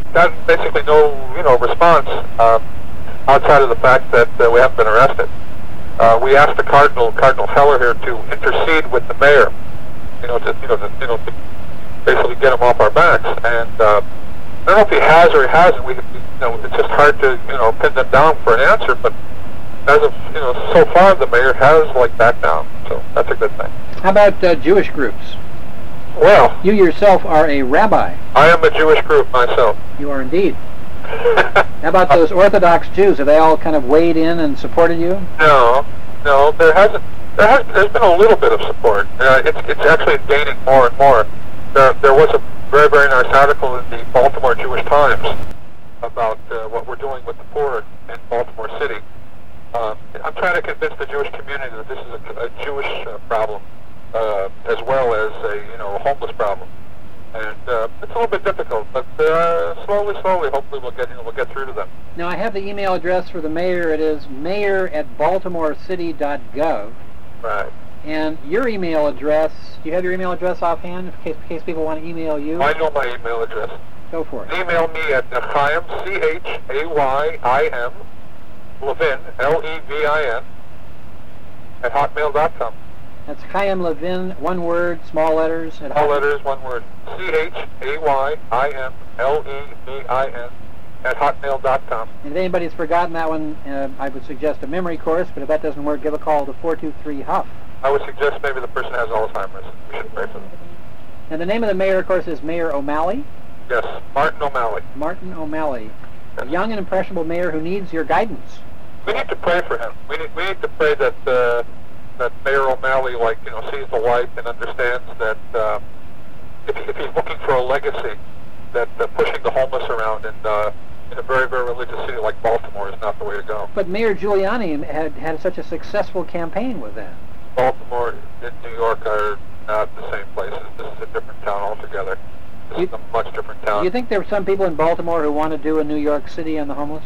gotten basically no, response outside of the fact that we haven't been arrested. We asked the Cardinal Heller here, to intercede with the mayor, to basically get him off our backs. And I don't know if he has or he hasn't. It's just hard to pin them down for an answer. But as of so far, the mayor has backed down. So that's a good thing. How about Jewish groups? Well, you yourself are a rabbi. I am a Jewish group myself. You are indeed. How about those Orthodox Jews? Have they all kind of weighed in and supported you? No, there hasn't. There's been a little bit of support. It's actually gaining more and more. There was a very, very nice article in the Baltimore Jewish Times about what we're doing with the poor in Baltimore City. I'm trying to convince the Jewish community that this is a Jewish problem, as well as a homeless problem. And it's a little bit difficult, but slowly, hopefully we'll get through to them. Now, I have the email address for the mayor. It is mayor@baltimorecity.gov. Right. And your email address, do you have your email address offhand in case people want to email you? I know my email address. Go for it. Email me at Chaim, Chaym, Levin, Levin, at hotmail.com. That's Chaim Levin, one word, small letters. Small letters, one word. Chaymlevin at hotmail.com. And if anybody's forgotten that one, I would suggest a memory course, but if that doesn't work, give a call to 423-HUFF. I would suggest maybe the person has Alzheimer's. We should pray for them. And the name of the mayor, of course, is Mayor O'Malley? Yes, Martin O'Malley. Martin O'Malley. Yes. A young and impressionable mayor who needs your guidance. We need to pray for him. We need to pray that that Mayor O'Malley, sees the light and understands that if he's looking for a legacy, that pushing the homeless around in a very, very religious city like Baltimore is not the way to go. But Mayor Giuliani had such a successful campaign with that. Baltimore and New York are not the same places. This is a different town altogether. This is a much different town. Do you think there are some people in Baltimore who want to do a New York City on the homeless?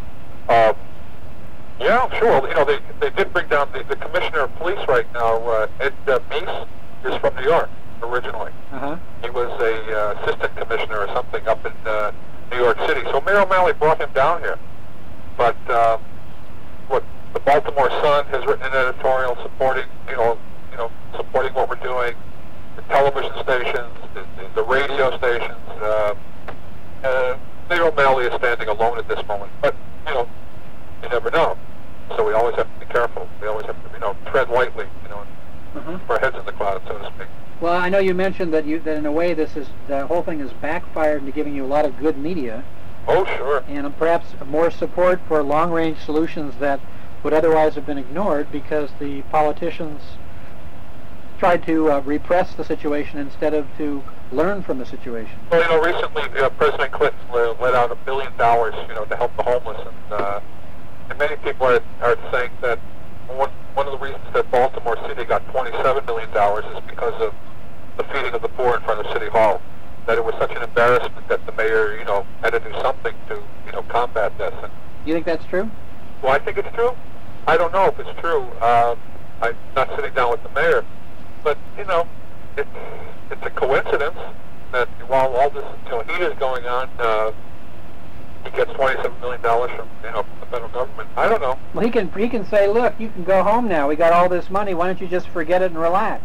Yeah, sure. They did bring down the commissioner of police right now. Ed Meese is from New York originally. Uh-huh. He was a assistant commissioner or something up in New York City. So Mayor O'Malley brought him down here. But what the Baltimore Sun has written an editorial supporting, supporting what we're doing. The television stations, the radio stations. Mayor O'Malley is standing alone at this moment. But you never know. So we always have to be careful. We always have to, tread lightly, keep our heads in the clouds, so to speak. Well, I know you mentioned that in a way the whole thing has backfired into giving you a lot of good media. Oh, sure. And perhaps more support for long-range solutions that would otherwise have been ignored because the politicians tried to repress the situation instead of to learn from the situation. Well, recently President Clinton let out $1 billion, to help the homeless, and many people are saying that one of the reasons that Baltimore City got $27 million is because of the feeding of the poor in front of City Hall. That it was such an embarrassment that the mayor, had to do something to, combat this. And you think that's true? Well, I think it's true. I don't know if it's true. I'm not sitting down with the mayor, but it's a coincidence that while all this heat is going on, he gets $27 million from the federal government. I don't know. Well, he can say, look, you can go home now. We got all this money. Why don't you just forget it and relax?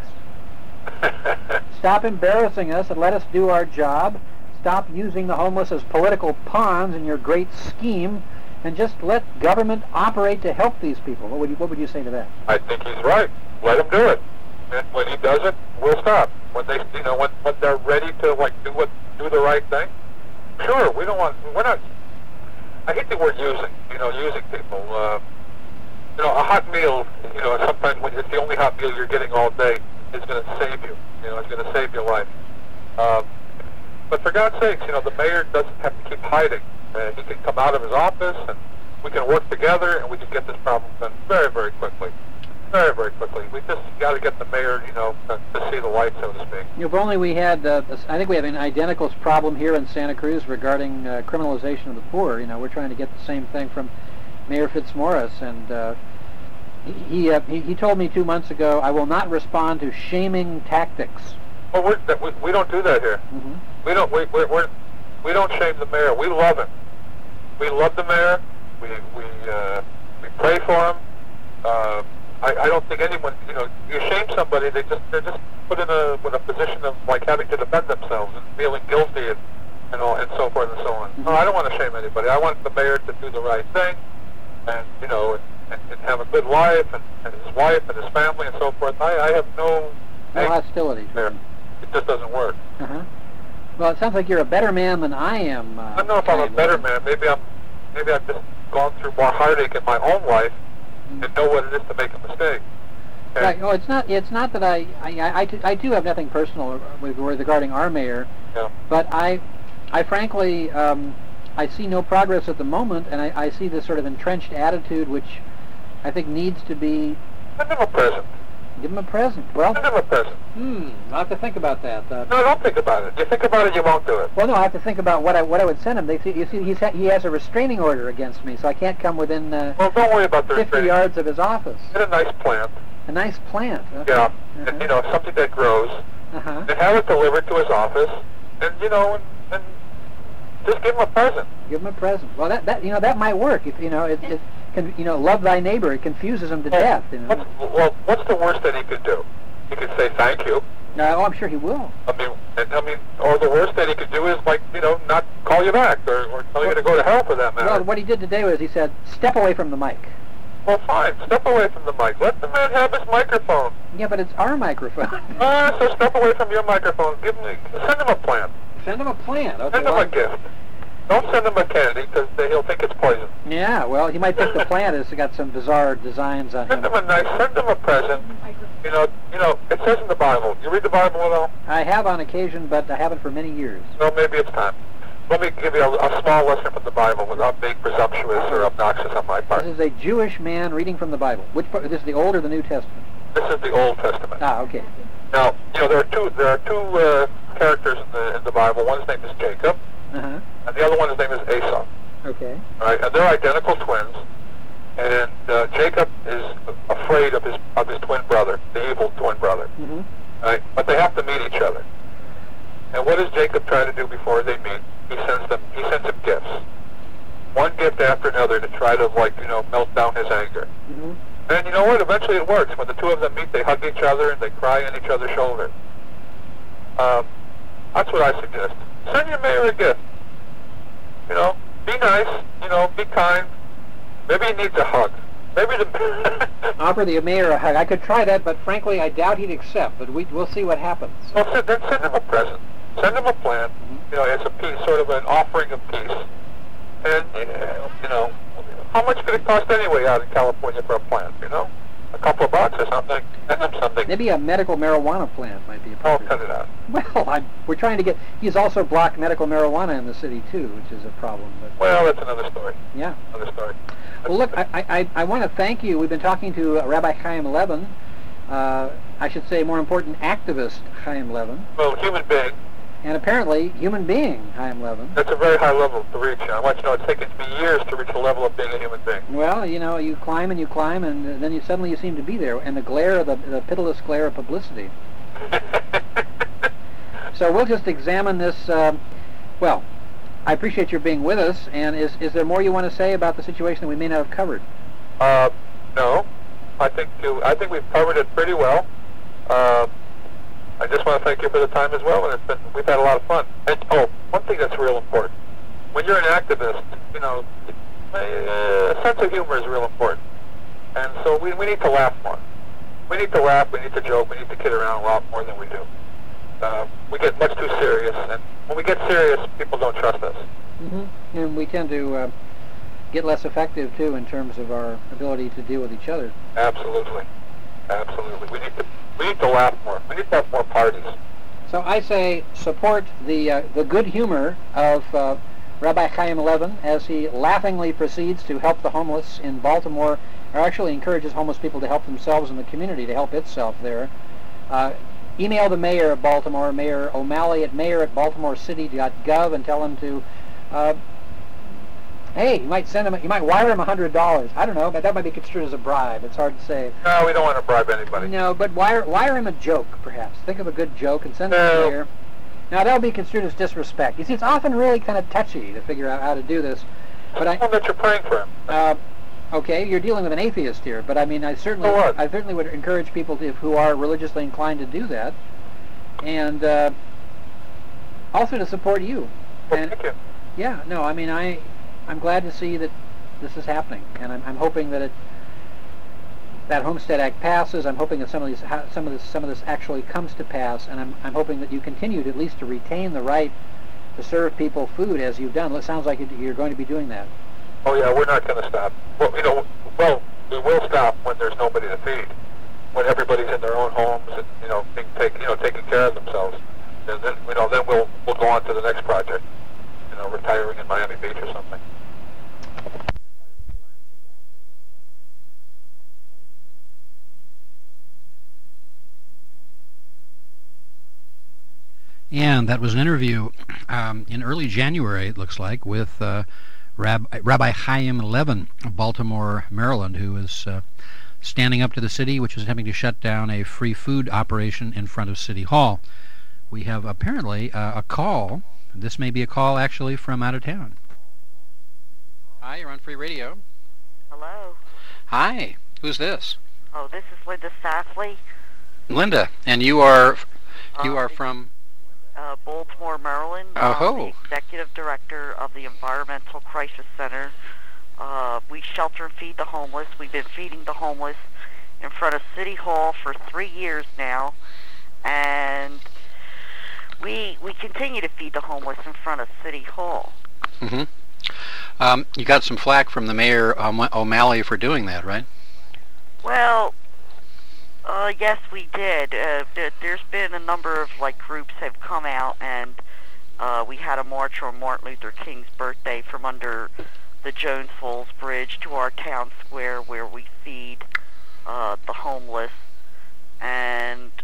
Stop embarrassing us and let us do our job. Stop using the homeless as political pawns in your great scheme, and just let government operate to help these people. What would you say to that? I think he's right. Let him do it. And when he does it, we'll stop. When they, when they're ready to do the right thing. Sure, we're not. I hate the word using. Using people. A hot meal. Sometimes when it's the only hot meal you're getting all day, is going to save you. It's going to save your life. But for God's sakes, the mayor doesn't have to keep hiding. He can come out of his office, and we can work together, and we can get this problem done very, very quickly. Very, very quickly. We just got to get the mayor, to see the light, so to speak. If only we had, I think we have an identical problem here in Santa Cruz regarding criminalization of the poor. We're trying to get the same thing from Mayor Fitzmaurice, and he told me 2 months ago, I will not respond to shaming tactics. Well, we don't do that here. Mm-hmm. We don't. We don't shame the mayor. We love him. We love the mayor. We pray for him. I don't think anyone, you shame somebody, they're just put in a position of like having to defend themselves and feeling guilty and all and so forth and so on. No, I don't want to shame anybody. I want the mayor to do the right thing, and and have a good life and his wife and his family and so forth. I have no hostility to him. It just doesn't work. Uh-huh. Well, it sounds like you're a better man than I am. I don't know if I'm a better man. Maybe I've just gone through more heartache in my own life and know what it is to make a mistake. And right. Oh, it's not that I do have nothing personal regarding our mayor. Yeah. But I frankly I see no progress at the moment, and I see this sort of entrenched attitude, which I think needs to be. Send him a present. Give him a present. Well, send him a present. I'll have to think about that. No, don't think about it. You think about it, you won't do it. Well, no, I have to think about what I would send him. You see, he has a restraining order against me, so I can't come within well, don't worry about the 50 yards of his office. Get a nice plant. A nice plant. Okay. Yeah, and something that grows. Uh-huh. And have it delivered to his office, and and just give him a present. Give him a present. Well, that might work. If it can love thy neighbor. It confuses him to death. What's the worst that he could do? He could say thank you. Oh, I'm sure he will. I mean, or the worst that he could do is not call you back or tell you to go to hell for that matter. Well, what he did today was he said, "Step away from the mic." Well, fine. Step away from the mic. Let the man have his microphone. Yeah, but it's our microphone. So step away from your microphone. Send him a plant. Send him a plant. Okay, send him a gift. Don't send him a candy because he'll think it's poison. Yeah, well, he might think the plant has got some bizarre designs on Send him a present. It says in the Bible. You read the Bible at all? I have on occasion, but I haven't for many years. Well, maybe it's time. Let me give you a small lesson from the Bible without being presumptuous or obnoxious on my part. This is a Jewish man reading from the Bible. Which part? This is the Old or the New Testament? This is the Old Testament. Ah, okay. Now, there are two characters in the Bible. One's name is Jacob, and the other one's name is Esau. Okay. All right, and they're identical twins. And Jacob is afraid of his twin brother, the evil twin brother. Mm-hmm. Right, but they have to meet each other. And what does Jacob try to do before they meet? He sends him gifts, one gift after another, to try to melt down his anger. Mm-hmm. And you know what? Eventually it works. When the two of them meet, they hug each other and they cry on each other's shoulder. That's what I suggest. Send your mayor a gift. Be nice. Be kind. Maybe he needs a hug. Maybe offer the mayor a hug. I could try that, but frankly, I doubt he'd accept. But we'll see what happens. Well, then send him a present. Send him a plant. As a piece, sort of an offering of peace. And how much could it cost anyway out in California for a plant? A couple of bucks or something. Send him something. Maybe a medical marijuana plant might be appropriate. Oh, cut it out. Well, we're trying to get. He's also blocked medical marijuana in the city too, which is a problem. But well, that's another story. Yeah. Another story. Well, look, I want to thank you. We've been talking to Rabbi Chaim Levin. I should say, more important, activist Chaim Levin. Well, human being. And apparently, human being Chaim Levin. That's a very high level to reach. I want you to know it's taken me years to reach the level of being a human being. Well, you climb, and then suddenly you seem to be there, and the glare of the pitiless glare of publicity. So we'll just examine this. Well, I appreciate your being with us. And is there more you want to say about the situation that we may not have covered? No. I think we've covered it pretty well. I just want to thank you for the time as well, and we've had a lot of fun. And one thing that's real important: when you're an activist, a sense of humor is real important. And so we need to laugh more. We need to laugh. We need to joke. We need to kid around a lot more than we do. We get much too serious, and when we get serious, people don't trust us. Mm-hmm. And we tend to get less effective too in terms of our ability to deal with each other. Absolutely. We need to laugh more. We need to have more parties. So I say support the good humor of Rabbi Chaim Levin as he laughingly proceeds to help the homeless in Baltimore, or actually encourages homeless people to help themselves in the community, to help itself there. Email the mayor of Baltimore, Mayor O'Malley, at mayor@baltimorecity.gov, and tell him to hey, you might wire him $100. I don't know, but that might be construed as a bribe. It's hard to say. No, we don't want to bribe anybody. No, but wire him a joke, perhaps. Think of a good joke and send it to the mayor. Now, that would be construed as disrespect. You see, it's often really kind of touchy to figure out how to do this. But Tell him that you're praying for him. Okay, you're dealing with an atheist here, but I mean, I certainly would encourage people who are religiously inclined to do that, and also to support you. Well, thank you. Yeah, no, I mean, I'm glad to see that this is happening, and I'm hoping that that Homestead Act passes. I'm hoping that some of this actually comes to pass, and I'm hoping that you continue at least to retain the right to serve people food as you've done. It sounds like you're going to be doing that. Oh yeah, we're not going to stop. Well, we will stop when there's nobody to feed, when everybody's in their own homes and taking care of themselves. And then then we'll go on to the next project. Retiring in Miami Beach or something. And that was an interview in early January, it looks like, with Rabbi Chaim Levin of Baltimore, Maryland, who is standing up to the city, which is attempting to shut down a free food operation in front of City Hall. We have apparently a call. This may be a call actually from out of town. Hi, you're on Free Radio. Hello. Hi, who's this? Oh, this is Linda Safley. Linda, and you are from Baltimore, Maryland. Oh. The executive director of the Environmental Crisis Center. We shelter and feed the homeless. We've been feeding the homeless in front of City Hall for 3 years now, and we continue to feed the homeless in front of City Hall. Mm-hmm. You got some flack from the mayor O'Malley for doing that, right? Well, yes, we did. There's been a number of groups have come out, and we had a march on Martin Luther King's birthday from under the Jones Falls Bridge to our town square, where we feed the homeless, and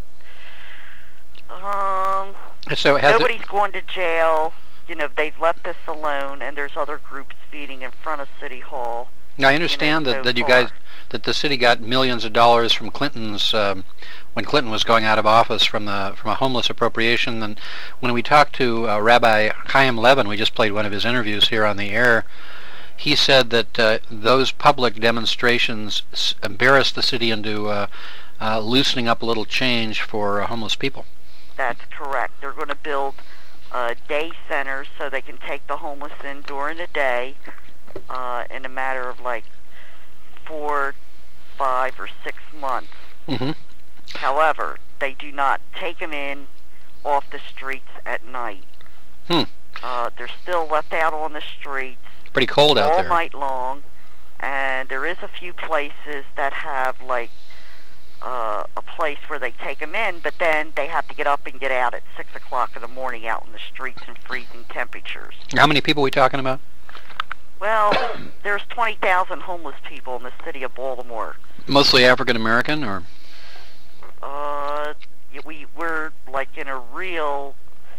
so nobody's going to jail. They've left us alone, and there's other groups feeding in front of City Hall. Now, I understand that the city got millions of dollars from Clinton's when Clinton was going out of office from a homeless appropriation. And when we talked to Rabbi Chaim Levin, we just played one of his interviews here on the air. He said that those public demonstrations embarrassed the city into loosening up a little change for homeless people. That's correct. They're going to build day centers so they can take the homeless in during the day in a matter of 4, 5, or 6 months. Mm-hmm. However, they do not take them in off the streets at night. They're still left out on the streets. Pretty cold out there. All night long. And there is a few places that have a place where they take them in, but then they have to get up and get out at 6 o'clock in the morning out in the streets in freezing temperatures. How many people are we talking about? Well, there's 20,000 homeless people in the city of Baltimore. Mostly African American, or? We're in a real.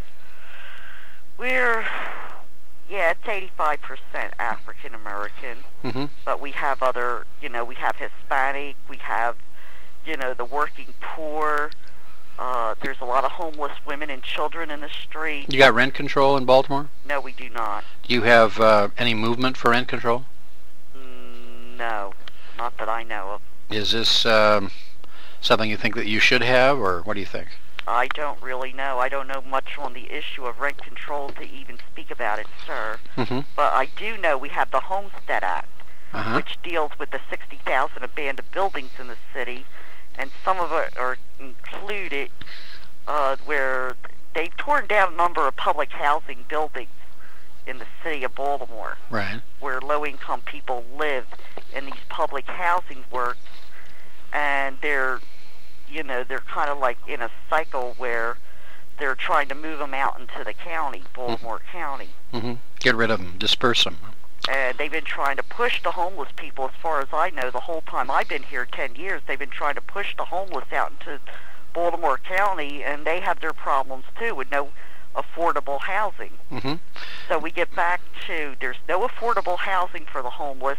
It's 85% African American. Mm-hmm. But we have other, we have Hispanic, we have, the working poor. There's a lot of homeless women and children in the street. You got rent control in Baltimore? No, we do not. Do you have any movement for rent control? No, not that I know of. Is this something you think that you should have, or what do you think? I don't really know. I don't know much on the issue of rent control to even speak about it, sir. Mm-hmm. But I do know we have the Homestead Act, uh-huh. which deals with the 60,000 abandoned buildings in the city, and some of it are included where they've torn down a number of public housing buildings in the city of Baltimore, right, where low-income people live in these public housing works, and they're kind of in a cycle where they're trying to move them out into the county, Baltimore County. Mm-hmm. Get rid of them, disperse them. And they've been trying to push the homeless people, as far as I know, the whole time I've been here, 10 years, they've been trying to push the homeless out into Baltimore County, and they have their problems too with no affordable housing. Mm-hmm. So we get back to there's no affordable housing for the homeless,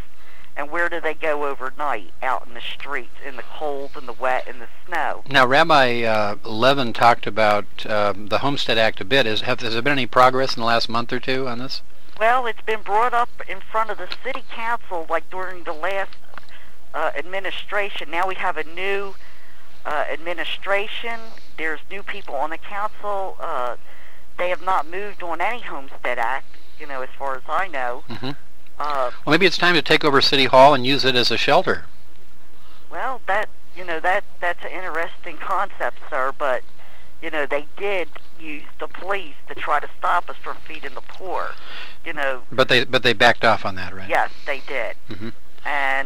And where do they go overnight? Out in the streets, in the cold and the wet and the snow. Now, Rabbi Levin talked about the Homestead Act a bit. Has there been any progress in the last month or two on this? Well, it's been brought up in front of the city council like during the last administration. Now we have a new administration. There's new people on the council. They have not moved on any Homestead Act, as far as I know. Mm-hmm. Well, maybe it's time to take over City Hall and use it as a shelter. Well, that's an interesting concept, sir, but, they did use the police to try to stop us from feeding the poor, But they backed off on that, right? Yes, they did. Mm-hmm. And,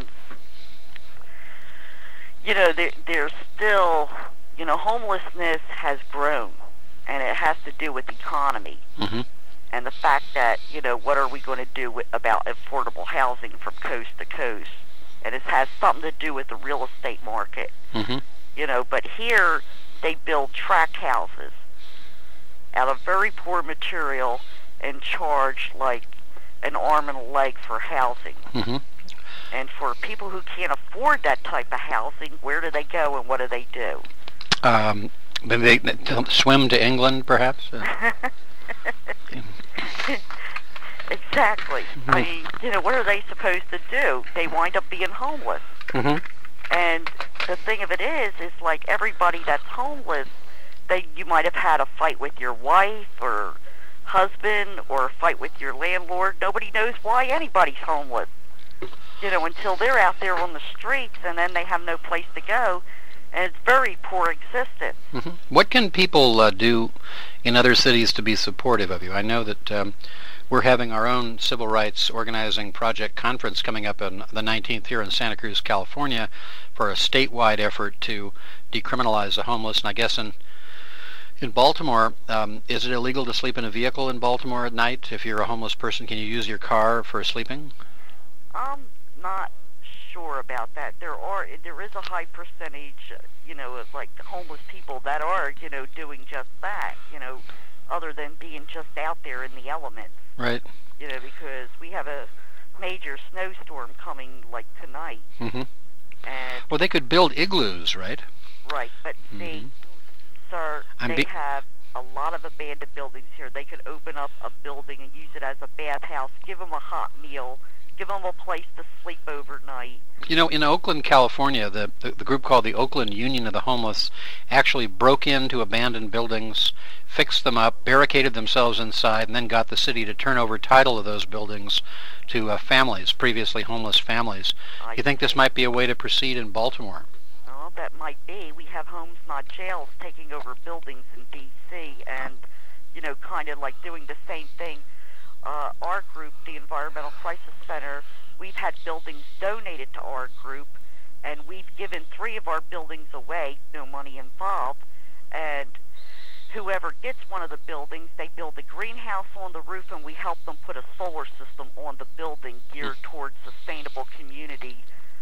there's still, homelessness has grown, and it has to do with economy. Mm-hmm. And the fact that, what are we going to do about affordable housing from coast to coast? And it has something to do with the real estate market. Mm-hmm. But here they build tract houses out of very poor material and charge like an arm and a leg for housing. Mm-hmm. And for people who can't afford that type of housing, where do they go and what do they do? Maybe they swim to England, perhaps? Exactly. Mm-hmm. I mean, what are they supposed to do? They wind up being homeless. Mm-hmm. And the thing of it is like everybody that's homeless, you might have had a fight with your wife or husband or a fight with your landlord. Nobody knows why anybody's homeless, until they're out there on the streets, and then they have no place to go. And it's very poor existence. Mm-hmm. What can people do in other cities to be supportive of you? I know that we're having our own civil rights organizing project conference coming up on the 19th here in Santa Cruz, California, for a statewide effort to decriminalize the homeless. And I guess in Baltimore, is it illegal to sleep in a vehicle in Baltimore at night? If you're a homeless person, can you use your car for sleeping? I'm not sure about that. There is a high percentage, of like homeless people that are, doing just that, other than being just out there in the elements. Right. Because we have a major snowstorm coming like tonight. Mm-hmm. And well, they could build igloos, right? Right, but see, sir, they have a lot of abandoned buildings here. They could open up a building and use it as a bathhouse, give them a hot meal, give them a place to sleep overnight. In Oakland, California, the group called the Oakland Union of the Homeless actually broke into abandoned buildings, fixed them up, barricaded themselves inside, and then got the city to turn over title of those buildings to families, previously homeless families. You think this might be a way to proceed in Baltimore? Well, that might be. We have homes, not jails, taking over buildings in D.C. and, kind of like doing the same thing. Our group, the Environmental Crisis Center, we've had buildings donated to our group, and we've given 3 of our buildings away, no money involved, and whoever gets one of the buildings, they build a greenhouse on the roof, and we help them put a solar system on the building geared towards sustainable community,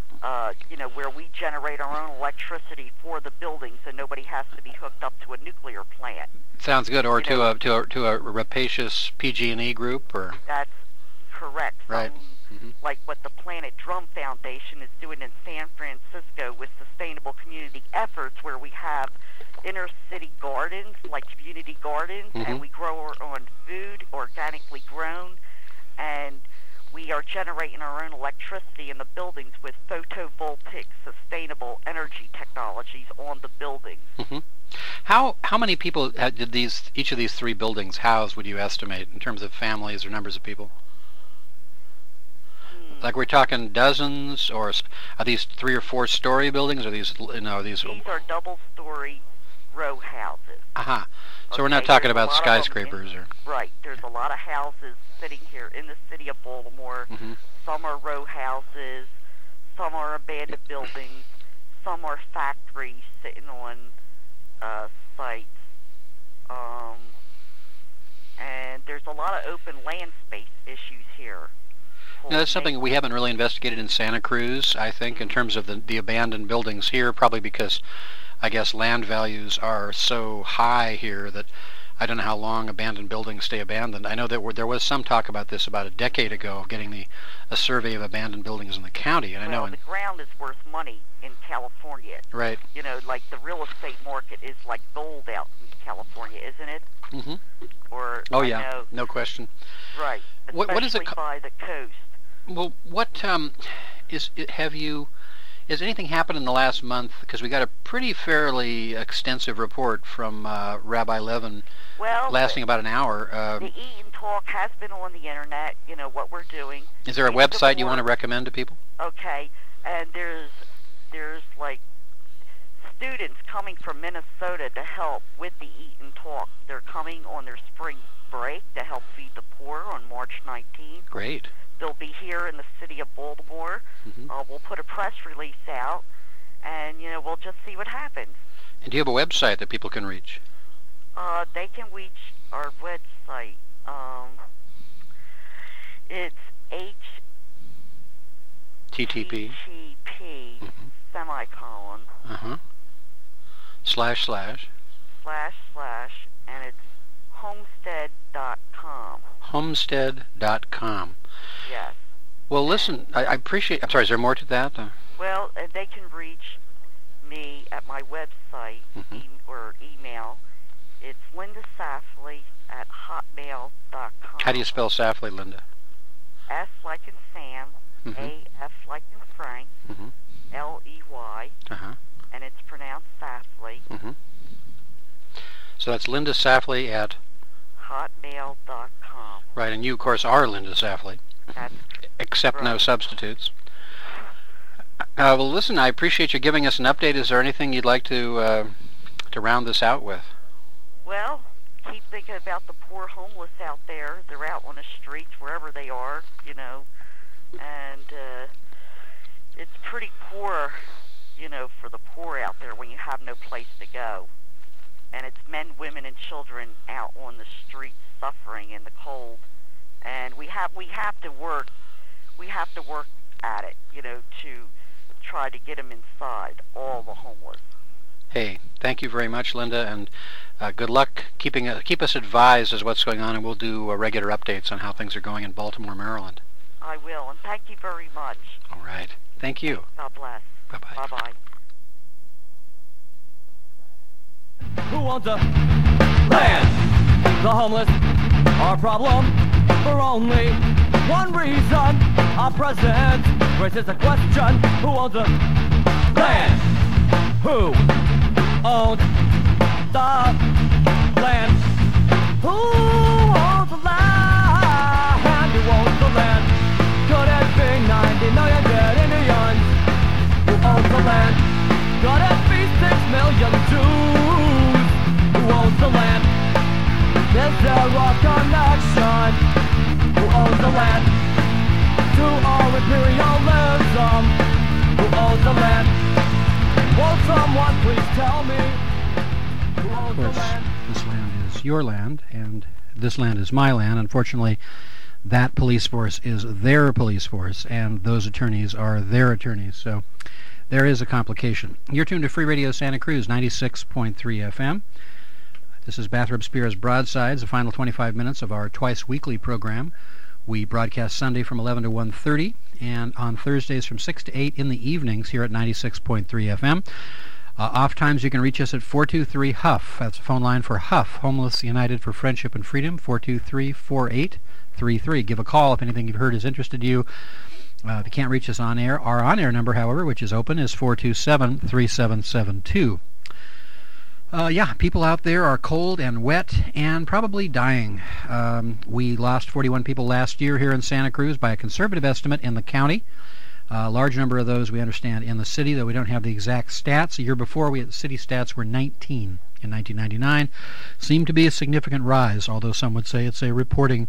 where we generate our own electricity for the buildings, and nobody has to be hooked up to a nuclear plant. Sounds good. Or to a rapacious PG&E group, or that's correct. Right. Like what the Planet Drum Foundation is doing in San Francisco with sustainable community efforts, where we have inner city gardens, like community gardens, and we grow our own food, organically grown, and we are generating our own electricity in the buildings with photovoltaic sustainable energy technologies on the buildings. Mm-hmm. How many people did each of these 3 buildings house, would you estimate, in terms of families or numbers of people? Like, we're talking dozens, or are these 3 or 4 story buildings? Or these These are double-story row houses. Aha. So we're not talking about skyscrapers, Right. There's a lot of houses sitting here in the city of Baltimore. Mm-hmm. Some are row houses. Some are abandoned buildings. Some are factories sitting on sites. And there's a lot of open land space issues here. Now, that's something we haven't really investigated in Santa Cruz, I think, in terms of the abandoned buildings here, probably because I guess land values are so high here that I don't know how long abandoned buildings stay abandoned. I know that there was some talk about this about a decade ago, of getting a survey of abandoned buildings in the county. And well, I know the ground is worth money in California. Right. You know, like the real estate market is like gold out in California, isn't it? Mm-hmm. Or oh yeah, no question. Right. What is it? By the coast. Well, what has anything happened in the last month? Because we got a pretty fairly extensive report from Rabbi Levin, lasting about an hour. The Eat and Talk has been on the internet. You know what we're doing. Is there a website you want to recommend to people? Okay, and there's like students coming from Minnesota to help with the Eat and Talk. They're coming on their spring break to help feed the poor on March 19th. Great. They'll be here in the city of Baltimore. Mm-hmm. We'll put a press release out, and we'll just see what happens. And do you have a website that people can reach? They can reach our website. It's HTTP mm-hmm. semicolon / and it's homestead.com. Homestead.com. Yes. Well, listen, I appreciate... I'm sorry, is there more to that? Well, they can reach me at my website or email. It's lindasafley@hotmail.com. How do you spell Safley, Linda? S like in Sam, A-F like in Frank, L-E-Y, and it's pronounced Safley. So that's Linda Safley at... hotmail.com. Right, and you, of course, are Linda Safley. That's except right. No substitutes. Well, listen, I appreciate you giving us an update. Is there anything you'd like to round this out with? Well, keep thinking about the poor homeless out there. They're out on the streets, wherever they are, and it's pretty poor, for the poor out there when you have no place to go. And it's men, women, and children out on the streets suffering in the cold. And we have to work at it, to try to get them inside, all the homeless. Hey, thank you very much, Linda, and good luck keep us advised as what's going on, and we'll do regular updates on how things are going in Baltimore, Maryland. I will, and thank you very much. All right. Thank you. God bless. Bye-bye. Bye-bye. Who wants a land? The homeless are a problem for only one reason. Our president raises the question: who owns the land? Who owns the land? Who owns the land? Who owns the land? Could it be 90 million dead Indians? Who owns the land? Could it be 6 million Jews? Who owns the land? Is there a connection? Who owns the land? To our imperialism? Who owns the land? Will someone please tell me? Who owns the land? This land is your land, and this land is my land. Unfortunately, that police force is their police force, and those attorneys are their attorneys. So there is a complication. You're tuned to Free Radio Santa Cruz, 96.3 FM. This is Bathrop Spears Broadsides, the final 25 minutes of our twice-weekly program. We broadcast Sunday from 11 to 1:30, and on Thursdays from 6 to 8 in the evenings here at 96.3 FM. Off times you can reach us at 423-HUFF. That's the phone line for HUFF, Homeless United for Friendship and Freedom, 423-4833. Give a call if anything you've heard has interested you. If you can't reach us on air, our on-air number, however, which is open, is 427-3772. People out there are cold and wet and probably dying. We lost 41 people last year here in Santa Cruz by a conservative estimate in the county. A large number of those, we understand, in the city, though we don't have the exact stats. A year before, city stats were 19 in 1999. Seemed to be a significant rise, although some would say it's a reporting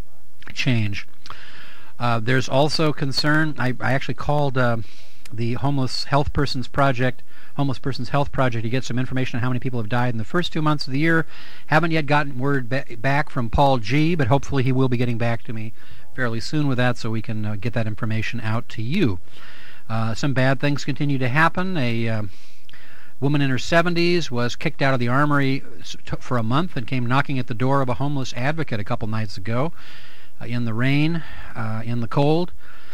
change. There's also concern. I actually called the Homeless Person's Health Project to get some information on how many people have died in the first 2 months of the year. Haven't yet gotten word back from Paul G., but hopefully he will be getting back to me fairly soon with that so we can get that information out to you. Some bad things continue to happen. A Woman in her 70s was kicked out of the Armory for a month and came knocking at the door of a homeless advocate a couple nights ago in the rain, in the cold.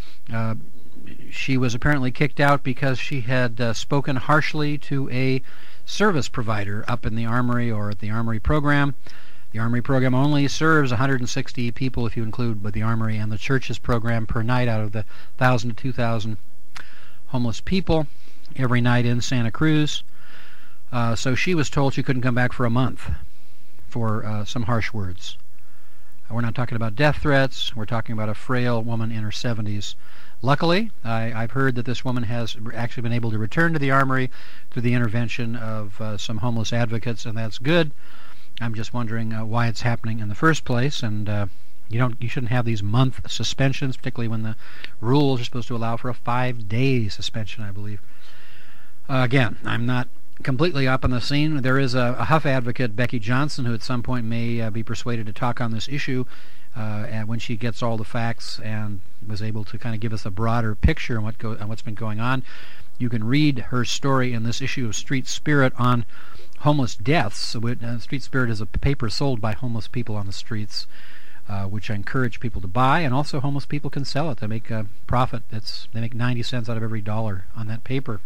She was apparently kicked out because she had spoken harshly to a service provider up in the Armory or at the Armory program. The Armory program only serves 160 people if you include both the Armory and the church's program per night out of the 1,000 to 2,000 homeless people every night in Santa Cruz. So she was told she couldn't come back for a month for some harsh words. We're not talking about death threats. We're talking about a frail woman in her 70s. Luckily, I've heard that this woman has actually been able to return to the Armory through the intervention of some homeless advocates, and that's good. I'm just wondering why it's happening in the first place, and you shouldn't have these month suspensions, particularly when the rules are supposed to allow for a 5-day suspension, I believe. Again, I'm not completely up on the scene. There is a Huff advocate, Becky Johnson, who at some point may be persuaded to talk on this issue and when she gets all the facts and was able to kind of give us a broader picture on what's been going on. You can read her story in this issue of Street Spirit on homeless deaths. Street Spirit is a paper sold by homeless people on the streets, which I encourage people to buy, and also homeless people can sell it. They make a profit. They make 90 cents out of every dollar on that paper.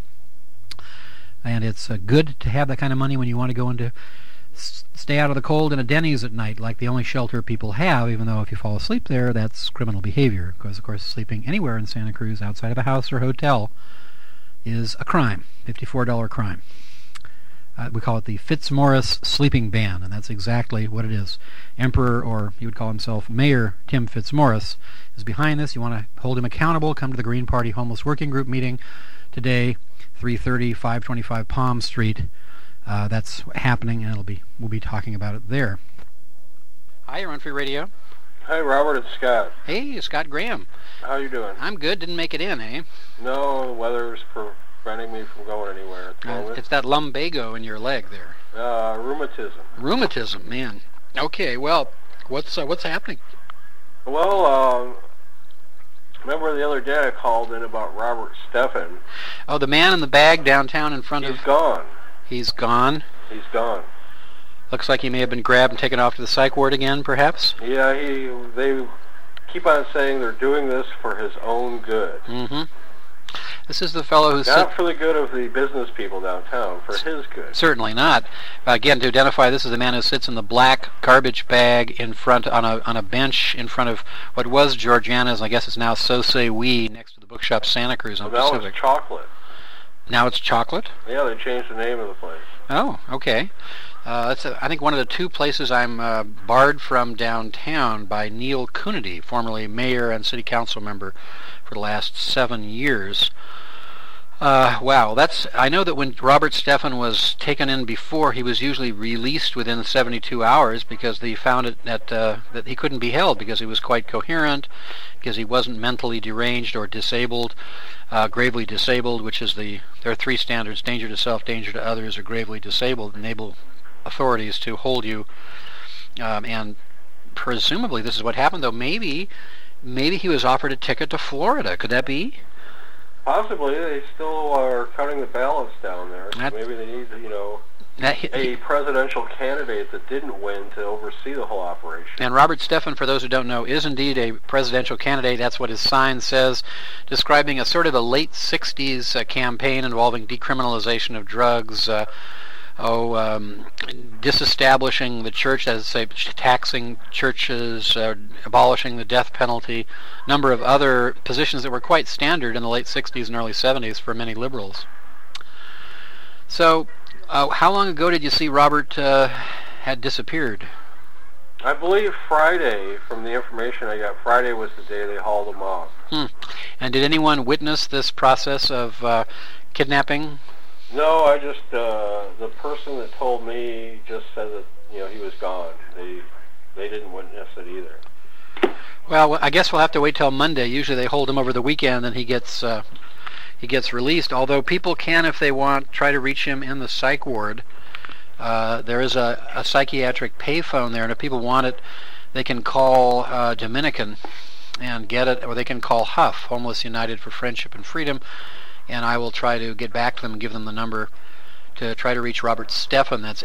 And it's good to have that kind of money when you want to go into stay out of the cold in a Denny's at night, like the only shelter people have, even though if you fall asleep there, that's criminal behavior. Because, of course, sleeping anywhere in Santa Cruz outside of a house or hotel is a crime, $54 crime. We call it the Fitzmaurice sleeping ban, and that's exactly what it is. Emperor, or he would call himself Mayor Tim Fitzmaurice, is behind this. You want to hold him accountable, come to the Green Party Homeless Working Group meeting today, 330, 525 Palm Street. That's happening, and we'll be talking about it there. Hi, you're on Free Radio. Hi, Robert. It's Scott. Hey, Scott Graham. How you doing? I'm good. Didn't make it in, eh? No, the weather's preventing me from going anywhere at the moment. It's that lumbago in your leg there. Rheumatism. Rheumatism, man. Okay, well, what's happening? Well, remember the other day I called in about Robert Stephan? Oh, the man in the bag downtown in front of... He's gone. He's gone? He's gone. Looks like he may have been grabbed and taken off to the psych ward again, perhaps? Yeah, they keep on saying they're doing this for his own good. Mm-hmm. This is the fellow who's... Not for the good of the business people downtown, for his good. Certainly not. Again, to identify, this is the man who sits in the black garbage bag in front, on a bench in front of what was Georgiana's, and I guess it's now So Say We, next to the bookshop Santa Cruz on Pacific. Now it's Chocolate. Now it's Chocolate? Yeah, they changed the name of the place. Oh, okay. That's I think one of the two places I'm barred from downtown by Neil Coonerty, formerly mayor and city council member for the last 7 years. Wow, I know that when Robert Stephan was taken in before, he was usually released within 72 hours because they found it that he couldn't be held because he was quite coherent, because he wasn't mentally deranged or disabled, gravely disabled, which is there are three standards: danger to self, danger to others, or gravely disabled, enable authorities to hold you. And presumably this is what happened, though maybe he was offered a ticket to Florida. Could that be? Possibly. They still are cutting the ballots down there. So maybe they need, a presidential candidate that didn't win to oversee the whole operation. And Robert Stephan, for those who don't know, is indeed a presidential candidate. That's what his sign says, describing a sort of a late 60s campaign involving decriminalization of drugs, disestablishing the church, that is to say, taxing churches, abolishing the death penalty, number of other positions that were quite standard in the late 60s and early 70s for many liberals. So, how long ago did you see Robert had disappeared? I believe Friday, from the information I got. Friday was the day they hauled him off. And did anyone witness this process of kidnapping? No, I just, the person that told me just said that, he was gone. They didn't witness it either. Well, I guess we'll have to wait till Monday. Usually they hold him over the weekend and he gets released, although people can, if they want, try to reach him in the psych ward. There is a psychiatric payphone there, and if people want it, they can call Dominican and get it, or they can call Huff, Homeless United for Friendship and Freedom, and I will try to get back to them and give them the number to try to reach Robert Steffan. That's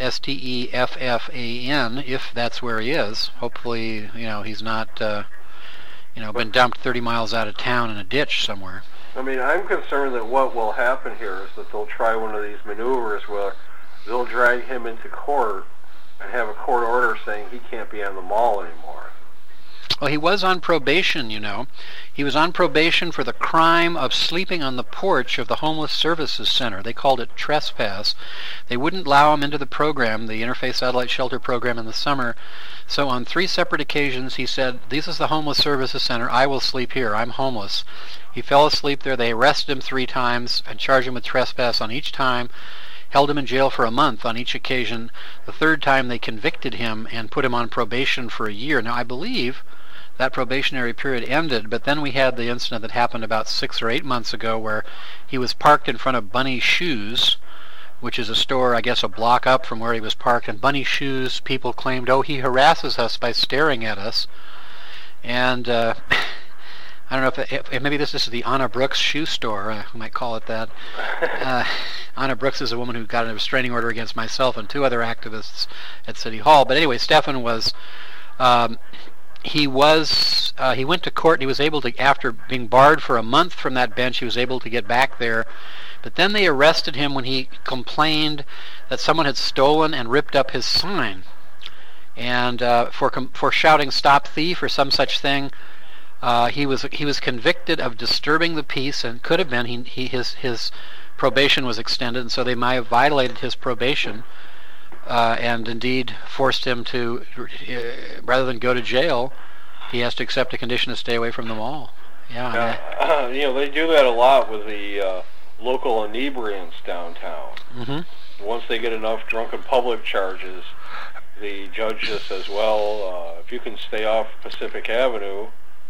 Steffan, if that's where he is. Hopefully, he's not, been dumped 30 miles out of town in a ditch somewhere. I mean, I'm concerned that what will happen here is that they'll try one of these maneuvers where they'll drag him into court and have a court order saying he can't be on the mall anymore. Well, he was on probation, He was on probation for the crime of sleeping on the porch of the Homeless Services Center. They called it trespass. They wouldn't allow him into the program, the Interfaith Satellite Shelter program in the summer. So on 3 separate occasions he said, "This is the Homeless Services Center. I will sleep here. I'm homeless." He fell asleep there. They arrested him 3 times and charged him with trespass on each time. Held him in jail for a month on each occasion. The 3rd time they convicted him and put him on probation for a year. Now I believe that probationary period ended, but then we had the incident that happened about 6 or 8 months ago where he was parked in front of Bunny Shoes, which is a store, I guess, a block up from where he was parked. And Bunny Shoes people claimed, he harasses us by staring at us. And I don't know if maybe this is the Anna Brooks shoe store. We might call it that. Anna Brooks is a woman who got a restraining order against myself and 2 other activists at City Hall. But anyway, Steffan was... He went to court and he was able to, after being barred for a month from that bench, he was able to get back there. But then they arrested him when he complained that someone had stolen and ripped up his sign. And for shouting "Stop Thief" or some such thing, he was convicted of disturbing the peace, and could have been his probation was extended, and so they might have violated his probation. And indeed forced him to, rather than go to jail, he has to accept a condition to stay away from the mall. Yeah. They do that a lot with the local inebriants downtown. Mm-hmm. Once they get enough drunken public charges, the judge just says, well, if you can stay off Pacific Avenue,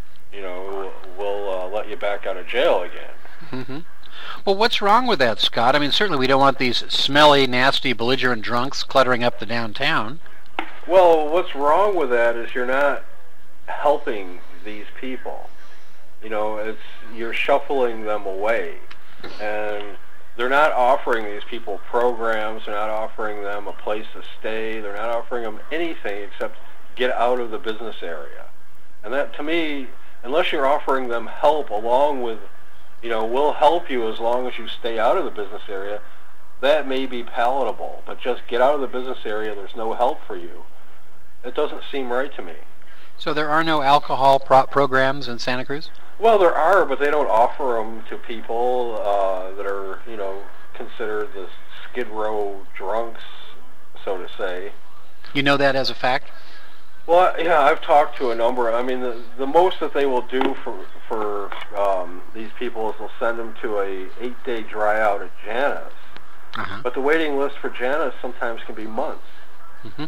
we'll let you back out of jail again. Mm-hmm. Well, what's wrong with that, Scott? I mean, certainly we don't want these smelly, nasty, belligerent drunks cluttering up the downtown. Well, what's wrong with that is you're not helping these people. You're shuffling them away. And they're not offering these people programs. They're not offering them a place to stay. They're not offering them anything except get out of the business area. And that, to me, unless you're offering them help along with we'll help you as long as you stay out of the business area, that may be palatable. But just get out of the business area, there's no help for you. It doesn't seem right to me. So there are no alcohol programs in Santa Cruz? Well, there are, but they don't offer them to people that are, considered the Skid Row drunks, so to say. You know that as a fact? Well, yeah, I've talked to a number. I mean, the most that they will do for these people is they'll send them to a 8-day dry out at Janus. Uh-huh. But the waiting list for Janus sometimes can be months. Mm-hmm.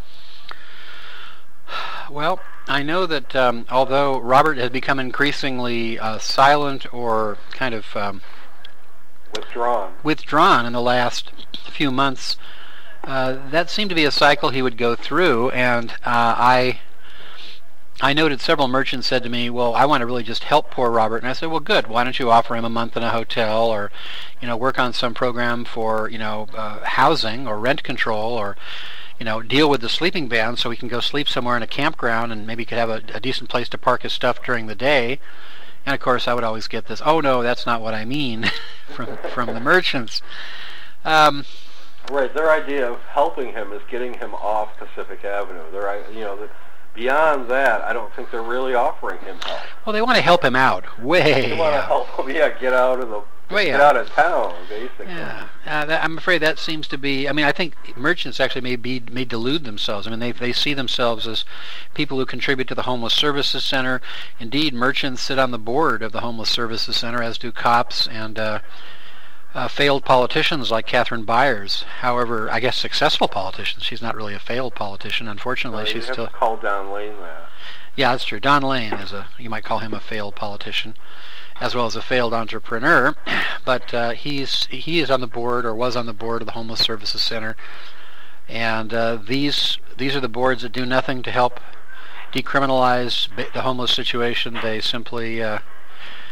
Well, I know that although Robert has become increasingly silent or kind of withdrawn in the last few months, that seemed to be a cycle he would go through, and I noted several merchants said to me, well, I want to really just help poor Robert. And I said, well, good. Why don't you offer him a month in a hotel, or, work on some program for, housing or rent control, or, deal with the sleeping ban so he can go sleep somewhere in a campground and maybe could have a decent place to park his stuff during the day. And, of course, I would always get this, oh, no, that's not what I mean, from the merchants. Right. Their idea of helping him is getting him off Pacific Avenue. Beyond that, I don't think they're really offering him help. Well, they want to help him out. They want to help him, get out of town, basically. Yeah, I'm afraid that seems to be. I mean, I think merchants actually may delude themselves. I mean, they see themselves as people who contribute to the Homeless Services Center. Indeed, merchants sit on the board of the Homeless Services Center, as do cops and failed politicians like Catherine Byers. However, I guess successful politicians. She's not really a failed politician, unfortunately. She's still. You have to call Don Lane that. Yeah, that's true. Don Lane is you might call him a failed politician, as well as a failed entrepreneur. But he is on the board, or was on the board, of the Homeless Services Center, and these are the boards that do nothing to help decriminalize the homeless situation. They simply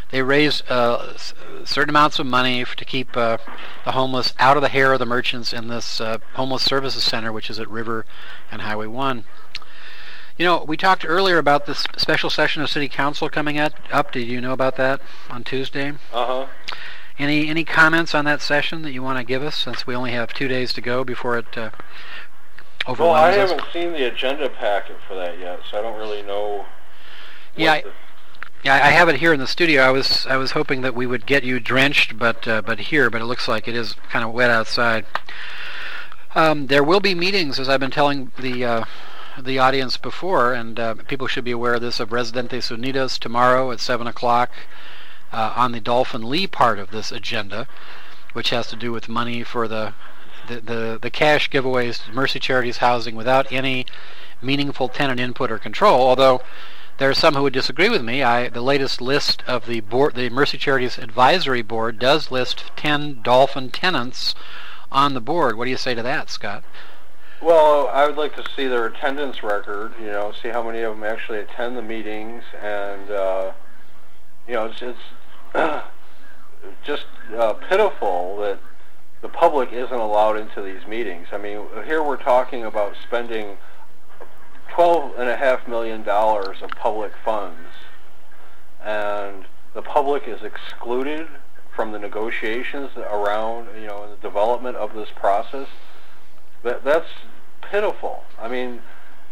they raise certain amounts of money to keep the homeless out of the hair of the merchants in this homeless services center, which is at River and Highway 1. You know, we talked earlier about this special session of City Council coming up. Did you know about that on Tuesday? Uh-huh. Any comments on that session that you want to give us, since we only have 2 days to go before it overwhelms Well, I us? haven't seen the agenda packet for that yet, so I don't really know. Yeah, I have it here in the studio. I was hoping that we would get you drenched, but it looks like it is kind of wet outside. There will be meetings, as I've been telling the audience before, and people should be aware of this, of Residentes Unidos tomorrow at 7 o'clock on the Dolphin Lee part of this agenda, which has to do with money for the cash giveaways to Mercy Charities housing without any meaningful tenant input or control, although there are some who would disagree with me. The latest list of the Mercy Charities Advisory Board does list 10 Dolphin tenants on the board. What do you say to that, Scott? Well, I would like to see their attendance record, see how many of them actually attend the meetings, and, it's just pitiful that the public isn't allowed into these meetings. I mean, here we're talking about spending $12.5 million of public funds, and the public is excluded from the negotiations around, the development of this process. That's pitiful. I mean,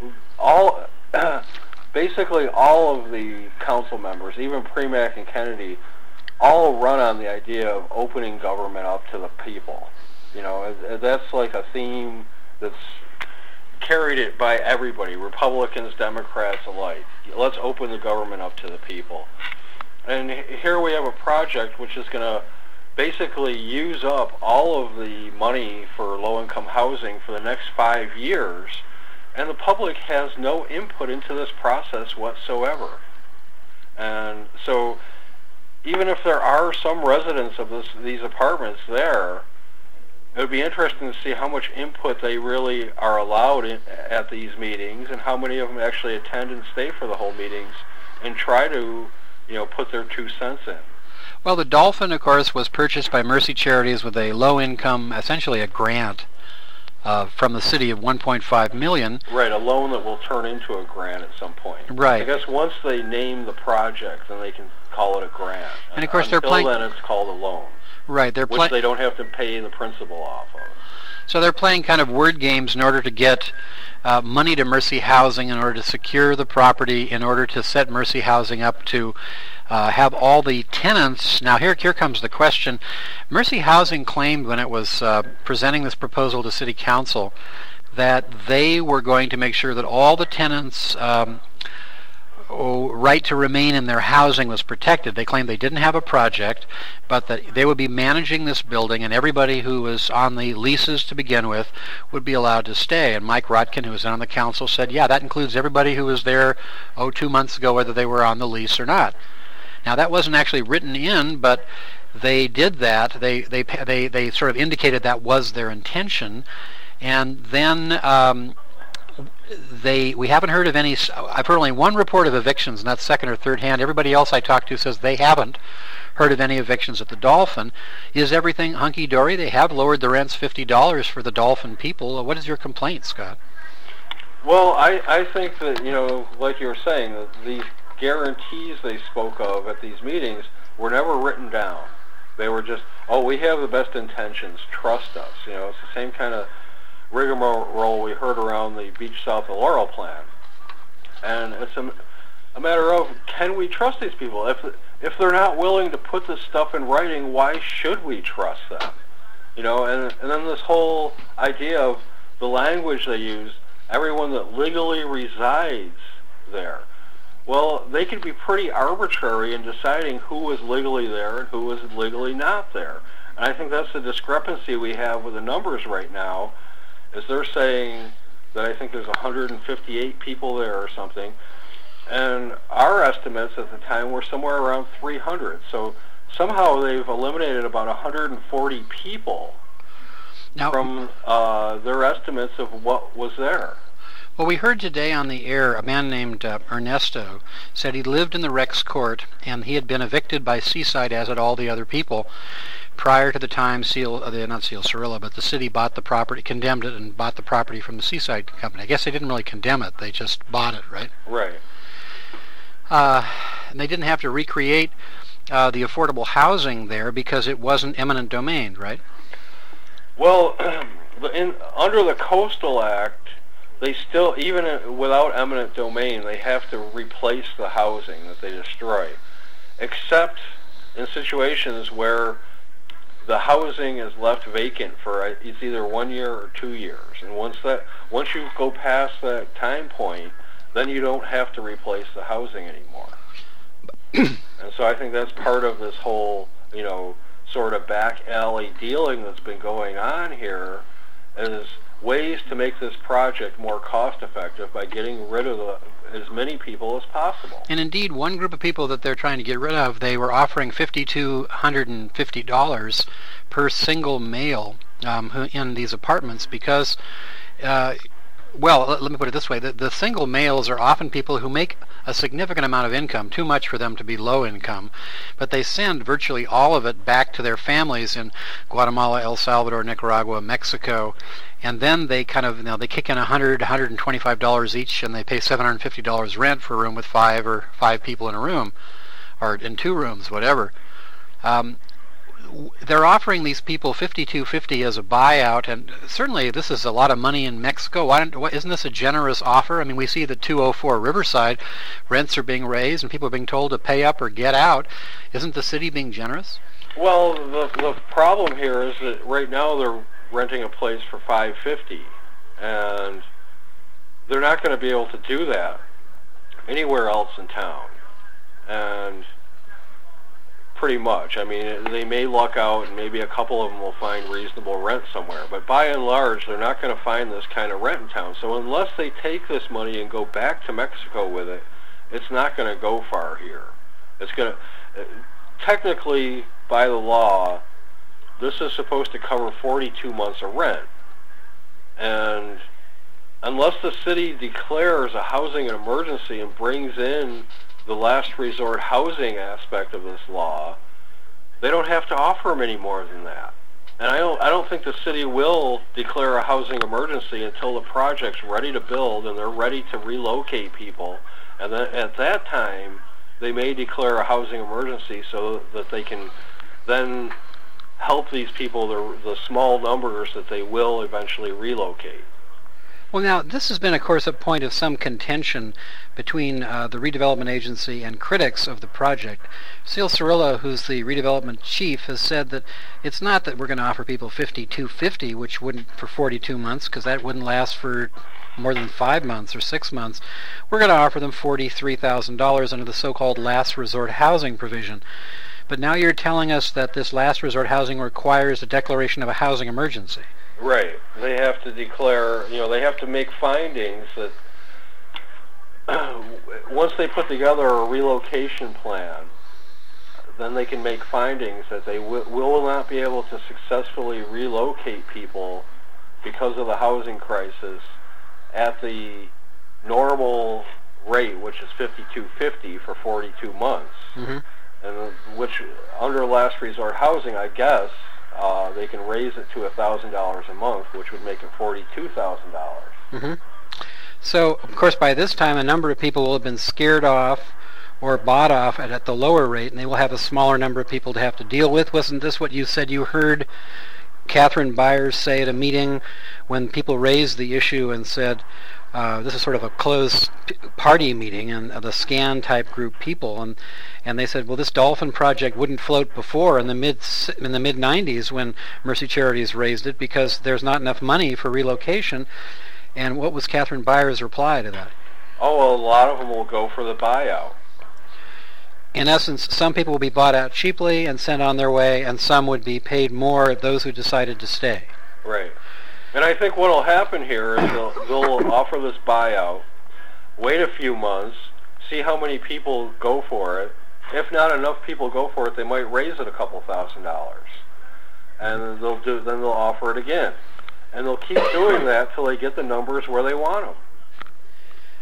basically all of the council members, even Premack and Kennedy, all run on the idea of opening government up to the people. That's like a theme that's carried it by everybody, Republicans, Democrats alike. Let's open the government up to the people. And here we have a project which is going to basically use up all of the money for low-income housing for the next 5 years, and the public has no input into this process whatsoever. And so even if there are some residents of these apartments there, it would be interesting to see how much input they really are allowed at these meetings, and how many of them actually attend and stay for the whole meetings and try to, put their 2 cents in. Well, the Dolphin, of course, was purchased by Mercy Charities with a low-income, essentially a grant from the city of $1.5 million. Right, a loan that will turn into a grant at some point. Right. I guess once they name the project, then they can call it a grant. And of course, until then, it's called a loan. Right, which they don't have to pay the principal off of. So they're playing kind of word games in order to get money to Mercy Housing, in order to secure the property, in order to set Mercy Housing up to have all the tenants. Now here comes the question. Mercy Housing claimed when it was presenting this proposal to City Council that they were going to make sure that all the tenants' right to remain in their housing was protected. They claimed they didn't have a project, but that they would be managing this building, and everybody who was on the leases to begin with would be allowed to stay. And Mike Rotkin, who was on the council, said, yeah, that includes everybody who was there 2 months ago, whether they were on the lease or not. Now, that wasn't actually written in, but they did that. They sort of indicated that was their intention. And then we haven't heard of any. I've heard only one report of evictions, and that's second or third hand. Everybody else I talked to says they haven't heard of any evictions at the Dolphin. Is everything hunky-dory? They have lowered the rents $50 for the Dolphin people. What is your complaint, Scott? Well, I think that, like you were saying, that these guarantees they spoke of at these meetings were never written down. They were just, we have the best intentions, trust us. It's the same kind of rigmarole we heard around the Beach South of Laurel plan. And it's a matter of, can we trust these people? If they're not willing to put this stuff in writing, why should we trust them? And then this whole idea of the language they use, everyone that legally resides there. Well, they could be pretty arbitrary in deciding who is legally there and who is legally not there. And I think that's the discrepancy we have with the numbers right now, is they're saying that I think there's 158 people there or something, and our estimates at the time were somewhere around 300. So somehow they've eliminated about 140 people from their estimates of what was there. Well, we heard today on the air a man named Ernesto said he lived in the Rex Court and he had been evicted by Seaside, as had all the other people, prior to the time not Seal Cirilla, but the city bought the property, condemned it, and bought the property from the Seaside company. I guess they didn't really condemn it; they just bought it, right? Right. And they didn't have to recreate the affordable housing there because it wasn't eminent domain, right? Well, under the Coastal Act, they still, even without eminent domain, they have to replace the housing that they destroy, except in situations where the housing is left vacant for it's either 1 year or 2 years, and once you go past that time point, then you don't have to replace the housing anymore. And so I think that's part of this whole, sort of back alley dealing that's been going on here, is ways to make this project more cost effective by getting rid of as many people as possible. And indeed, one group of people that they're trying to get rid of, they were offering $5,250 per single male in these apartments because, let me put it this way, the single males are often people who make a significant amount of income, too much for them to be low income, but they send virtually all of it back to their families in Guatemala, El Salvador, Nicaragua, Mexico, and then they kind of, they kick in $100, $125 each, and they pay $750 rent for a room with five people in a room, or in 2 rooms, whatever. They're offering these people $5,250 as a buyout, and certainly this is a lot of money in Mexico. Isn't this a generous offer? I mean, we see the 204 Riverside rents are being raised, and people are being told to pay up or get out. Isn't the city being generous? Well, the problem here is that right now they're renting a place for $550, and they're not going to be able to do that anywhere else in town. And pretty much. I mean, they may luck out and maybe a couple of them will find reasonable rent somewhere. But by and large, they're not going to find this kind of rent in town. So unless they take this money and go back to Mexico with it, it's not going to go far here. It's going to, technically, by the law, this is supposed to cover 42 months of rent. And unless the city declares a housing emergency and brings in the last resort housing aspect of this law, they don't have to offer them any more than that. And I don't think the city will declare a housing emergency until the project's ready to build and they're ready to relocate people. And then at that time, they may declare a housing emergency so that they can then help these people, the small numbers that they will eventually relocate. Well, now, this has been, of course, a point of some contention between the redevelopment agency and critics of the project. Seal Cirilla, who's the redevelopment chief, has said that it's not that we're going to offer people $5,250, which wouldn't for 42 months, because that wouldn't last for more than 5 months or 6 months. We're going to offer them $43,000 under the so-called last resort housing provision. But now you're telling us that this last resort housing requires a declaration of a housing emergency. Right. They have to declare, they have to make findings that once they put together a relocation plan, then they can make findings that they will not be able to successfully relocate people because of the housing crisis at the normal rate, which is $5,250 for 42 months. Mm-hmm. And which, under last resort housing, I guess, they can raise it to $1,000 a month, which would make it $42,000. Mm-hmm. So, of course, by this time, a number of people will have been scared off or bought off at the lower rate, and they will have a smaller number of people to have to deal with. Wasn't this what you said you heard Catherine Byers say at a meeting when people raised the issue and said, this is sort of a closed party meeting, and the SCAN-type group people, and they said, well, this dolphin project wouldn't float before in the mid-90s when Mercy Charities raised it because there's not enough money for relocation. And what was Catherine Byers' reply to that? Oh, well, a lot of them will go for the buyout. In essence, some people will be bought out cheaply and sent on their way, and some would be paid more, those who decided to stay. Right. And I think what will happen here is they'll offer this buyout, wait a few months, see how many people go for it. If not enough people go for it, they might raise it a couple $1,000s, and then they'll offer it again, and they'll keep doing that till they get the numbers where they want them.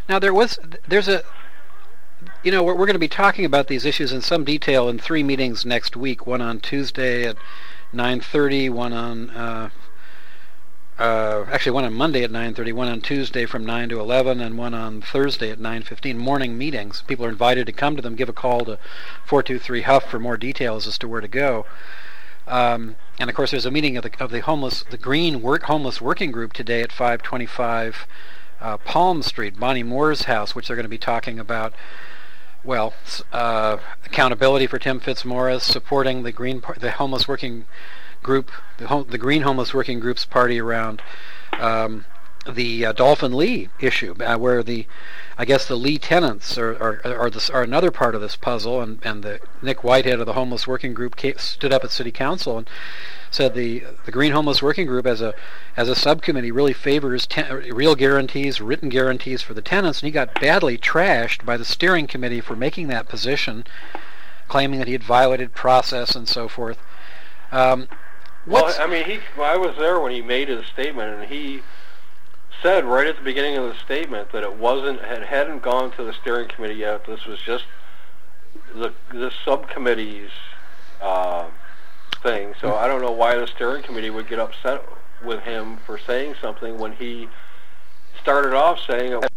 Now there's a, we're going to be talking about these issues in some detail in 3 meetings next week. One on Tuesday at 9:30, one on one on Monday at 9:30, one on Tuesday from 9 to 11, and one on Thursday at 9:15. Morning meetings. People are invited to come to them. Give a call to 423 Huff for more details as to where to go. And of course, there's a meeting of the Green Homeless Working Group today at 525 Palm Street, Bonnie Moore's house, which they're going to be talking about. Well, accountability for Tim Fitzmaurice, supporting the homeless working group, the Green Homeless Working Group's party around the Dolphin Lee issue, where I guess the Lee tenants are another part of this puzzle, and the Nick Whitehead of the Homeless Working Group stood up at City Council and said the Green Homeless Working Group as a subcommittee really favors real guarantees, written guarantees for the tenants, and he got badly trashed by the steering committee for making that position, claiming that he had violated process and so forth. I was there when he made his statement, and he said right at the beginning of the statement that it hadn't gone to the steering committee yet. This was just the subcommittee's thing. So I don't know why the steering committee would get upset with him for saying something when he started off saying it.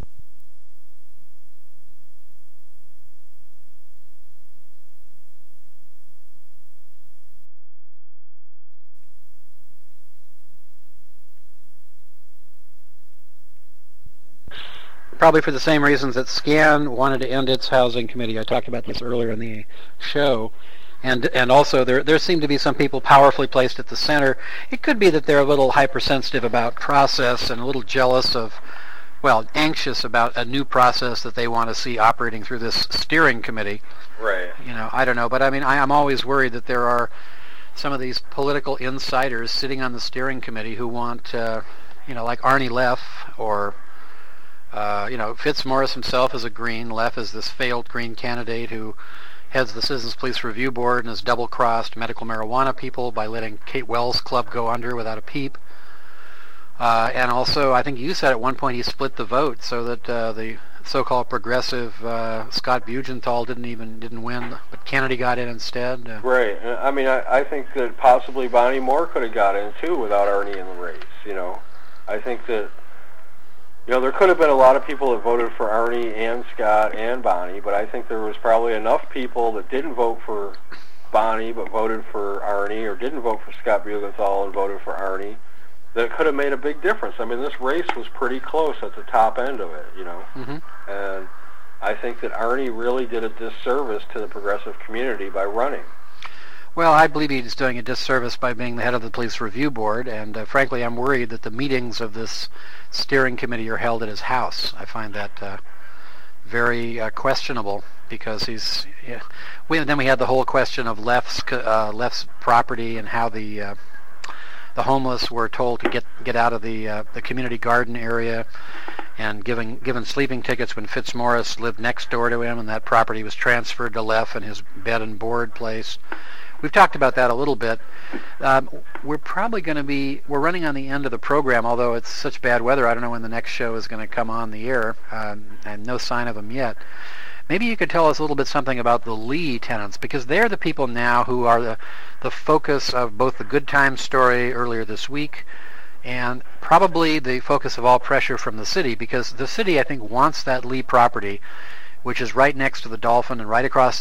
Probably for the same reasons that SCAN wanted to end its housing committee. I talked about this earlier in the show. And also there seem to be some people powerfully placed at the center. It could be that they're a little hypersensitive about process and a little jealous of, anxious about a new process that they want to see operating through this steering committee. Right. I don't know. But I mean, I'm always worried that there are some of these political insiders sitting on the steering committee who want, like Arnie Leff or... Fitzmaurice himself is a Green. Leff is this failed Green candidate who heads the Citizens Police Review Board and has double-crossed medical marijuana people by letting Kate Wells' club go under without a peep. And also, I think you said at one point he split the vote so that the so-called progressive Scott Bugenthal didn't win, but Kennedy got in instead. Right. I mean, I think that possibly Bonnie Moore could have got in too without Arnie in the race. I think that. There could have been a lot of people that voted for Arnie and Scott and Bonnie, but I think there was probably enough people that didn't vote for Bonnie but voted for Arnie, or didn't vote for Scott Bugenthal and voted for Arnie, that it could have made a big difference. I mean, this race was pretty close at the top end of it, Mm-hmm. And I think that Arnie really did a disservice to the progressive community by running. Well, I believe he's doing a disservice by being the head of the Police Review Board, and frankly, I'm worried that the meetings of this steering committee are held at his house. I find that very questionable because he's. Yeah. Then we had the whole question of Leff's property and how the homeless were told to get out of the community garden area, and given sleeping tickets when Fitzmaurice lived next door to him, and that property was transferred to Leff and his bed and board place. We've talked about that a little bit. We're probably going to we're running on the end of the program, although it's such bad weather, I don't know when the next show is going to come on the air, and no sign of them yet. Maybe you could tell us a little bit something about the Lee tenants, because they're the people now who are the focus of both the Good Times story earlier this week and probably the focus of all pressure from the city, because the city, I think, wants that Lee property, which is right next to the Dolphin and right across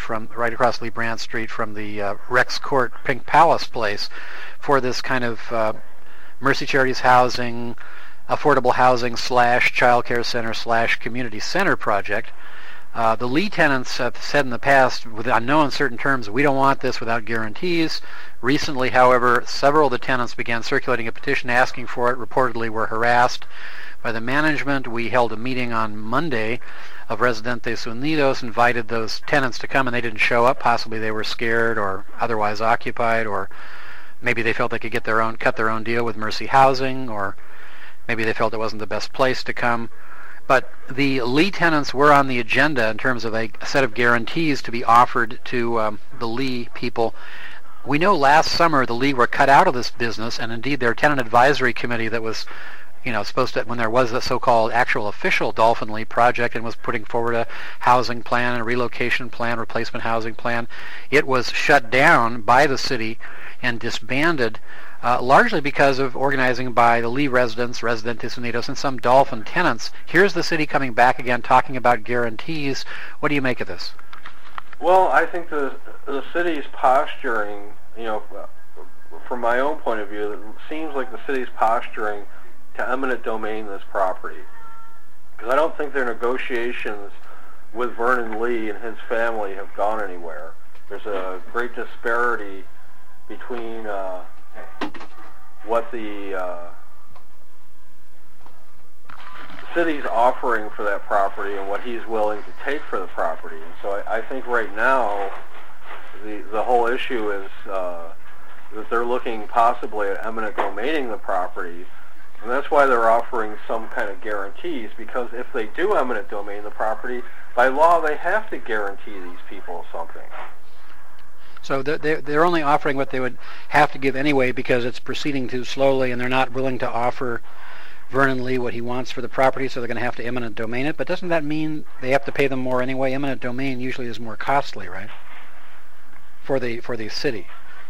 Lee Brandt Street from the Rex Court Pink Palace place, for this kind of Mercy Charities housing, affordable housing / childcare center / community center project. The Lee tenants have said in the past, with no uncertain terms, we don't want this without guarantees. Recently, however, several of the tenants began circulating a petition asking for it, reportedly were harassed by the management. We held a meeting on Monday of Residentes Unidos, invited those tenants to come, and they didn't show up. Possibly they were scared or otherwise occupied, or maybe they felt they could cut their own deal with Mercy Housing, or maybe they felt it wasn't the best place to come. But the Lee tenants were on the agenda in terms of a set of guarantees to be offered to the Lee people. We know last summer the Lee were cut out of this business, and indeed their tenant advisory committee that was supposed to, when there was the so-called actual official Dolphin Lee project and was putting forward a housing plan, a relocation plan, replacement housing plan, it was shut down by the city and disbanded, largely because of organizing by the Lee residents, Residentes Unidos, and some Dolphin tenants. Here's the city coming back again, talking about guarantees. What do you make of this? Well, I think the city's posturing, from my own point of view, it seems like the city's posturing to eminent domain this property. Because I don't think their negotiations with Vernon Lee and his family have gone anywhere. There's a great disparity between what the city's offering for that property and what he's willing to take for the property. And so I think right now the whole issue is that they're looking possibly at eminent domaining the property, and that's why they're offering some kind of guarantees, because if they do eminent domain the property, by law they have to guarantee these people something. So they're only offering what they would have to give anyway because it's proceeding too slowly, and they're not willing to offer Vernon Lee what he wants for the property, so they're going to have to eminent domain it. But doesn't that mean they have to pay them more anyway? Eminent domain usually is more costly, right? For the city.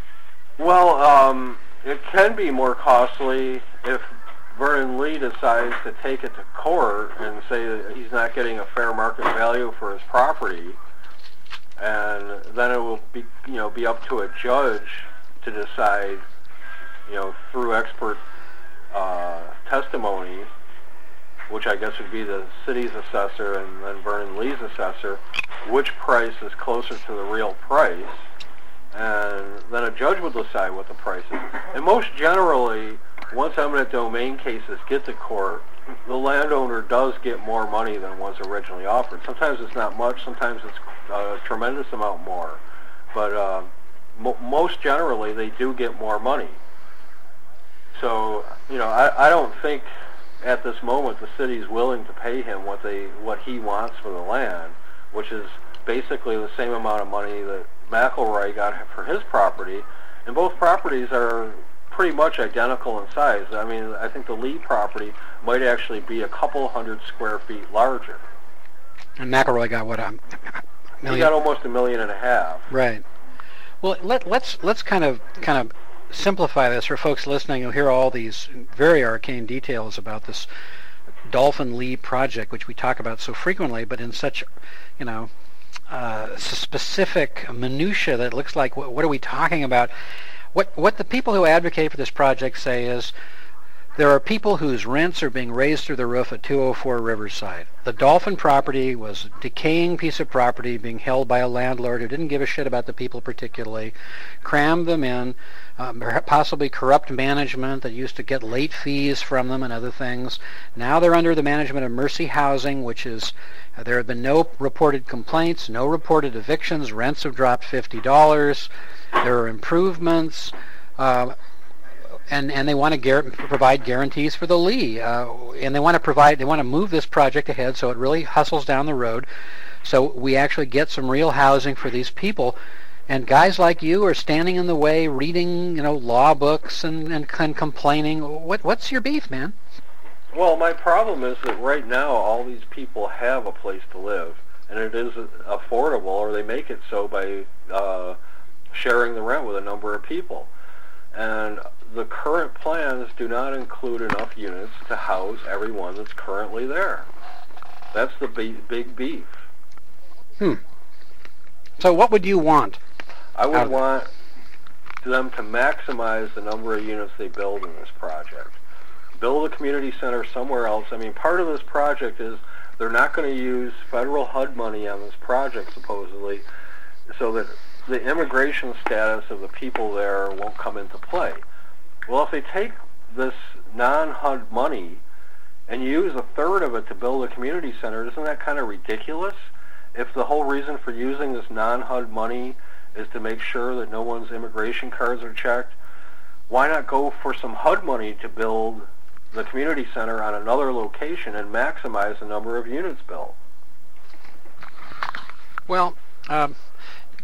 Well, it can be more costly if Vernon Lee decides to take it to court and say that he's not getting a fair market value for his property, and then it will be up to a judge to decide, through expert testimony, which I guess would be the city's assessor and then Vernon Lee's assessor, which price is closer to the real price, and then a judge would decide what the price is. And most generally, once eminent domain cases get to court, the landowner does get more money than was originally offered. Sometimes it's not much, sometimes it's a tremendous amount more, but most generally they do get more money. So, I don't think at this moment the city's willing to pay him what he wants for the land, which is basically the same amount of money that McElroy got for his property, and both properties are pretty much identical in size. I mean, I think the Lee property might actually be a couple hundred square feet larger. And McElroy got what, $1 million? He got almost $1.5 million. Right. Well, let's kind of simplify this for folks listening who hear all these very arcane details about this Dolphin Lee project, which we talk about so frequently, but in such, specific minutia that it looks like, what are we talking about? What the people who advocate for this project say is there are people whose rents are being raised through the roof at 204 Riverside. The Dolphin property was a decaying piece of property being held by a landlord who didn't give a shit about the people particularly, crammed them in, possibly corrupt management that used to get late fees from them and other things. Now they're under the management of Mercy Housing, which is, there have been no reported complaints, no reported evictions, rents have dropped $50, there are improvements, and they want to provide guarantees for the Lee, and they want to move this project ahead so it really hustles down the road, so we actually get some real housing for these people. And guys like you are standing in the way, reading law books and complaining. What's your beef, man? Well, my problem is that right now all these people have a place to live, and it is affordable, or they make it so by sharing the rent with a number of people. And the current plans do not include enough units to house everyone that's currently there. That's the big beef. So what would you want? I would want them to maximize the number of units they build in this project. Build a community center somewhere else. I mean, part of this project is they're not going to use federal HUD money on this project, supposedly, so that the immigration status of the people there won't come into play. Well, if they take this non-HUD money and use a third of it to build a community center, isn't that kind of ridiculous? If the whole reason for using this non-HUD money is to make sure that no one's immigration cards are checked, why not go for some HUD money to build the community center on another location and maximize the number of units built? Well,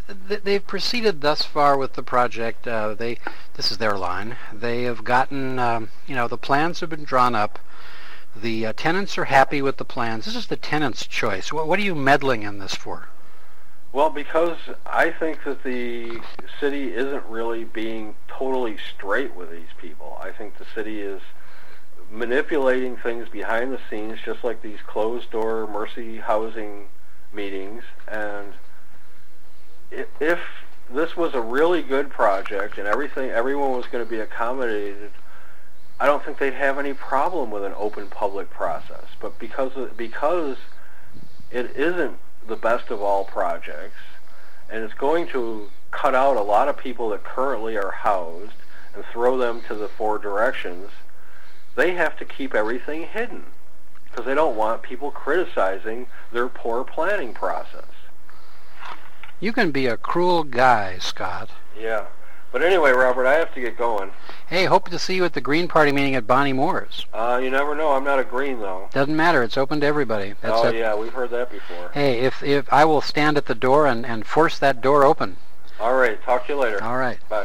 they've proceeded thus far with the project. This is their line. They have gotten, the plans have been drawn up. The tenants are happy with the plans. This is the tenants' choice. What are you meddling in this for? Well, because I think that the city isn't really being totally straight with these people. I think the city is manipulating things behind the scenes, just like these closed-door Mercy housing meetings. And if this was a really good project and everyone was going to be accommodated, I don't think they'd have any problem with an open public process. But because it isn't the best of all projects, and it's going to cut out a lot of people that currently are housed and throw them to the four directions, they have to keep everything hidden because they don't want people criticizing their poor planning process. You can be a cruel guy, Scott. Yeah. But anyway, Robert, I have to get going. Hey, hope to see you at the Green Party meeting at Bonnie Moore's. You never know. I'm not a Green, though. Doesn't matter. It's open to everybody. Yeah, we've heard that before. Hey, if I will stand at the door and force that door open. All right. Talk to you later. All right. Bye.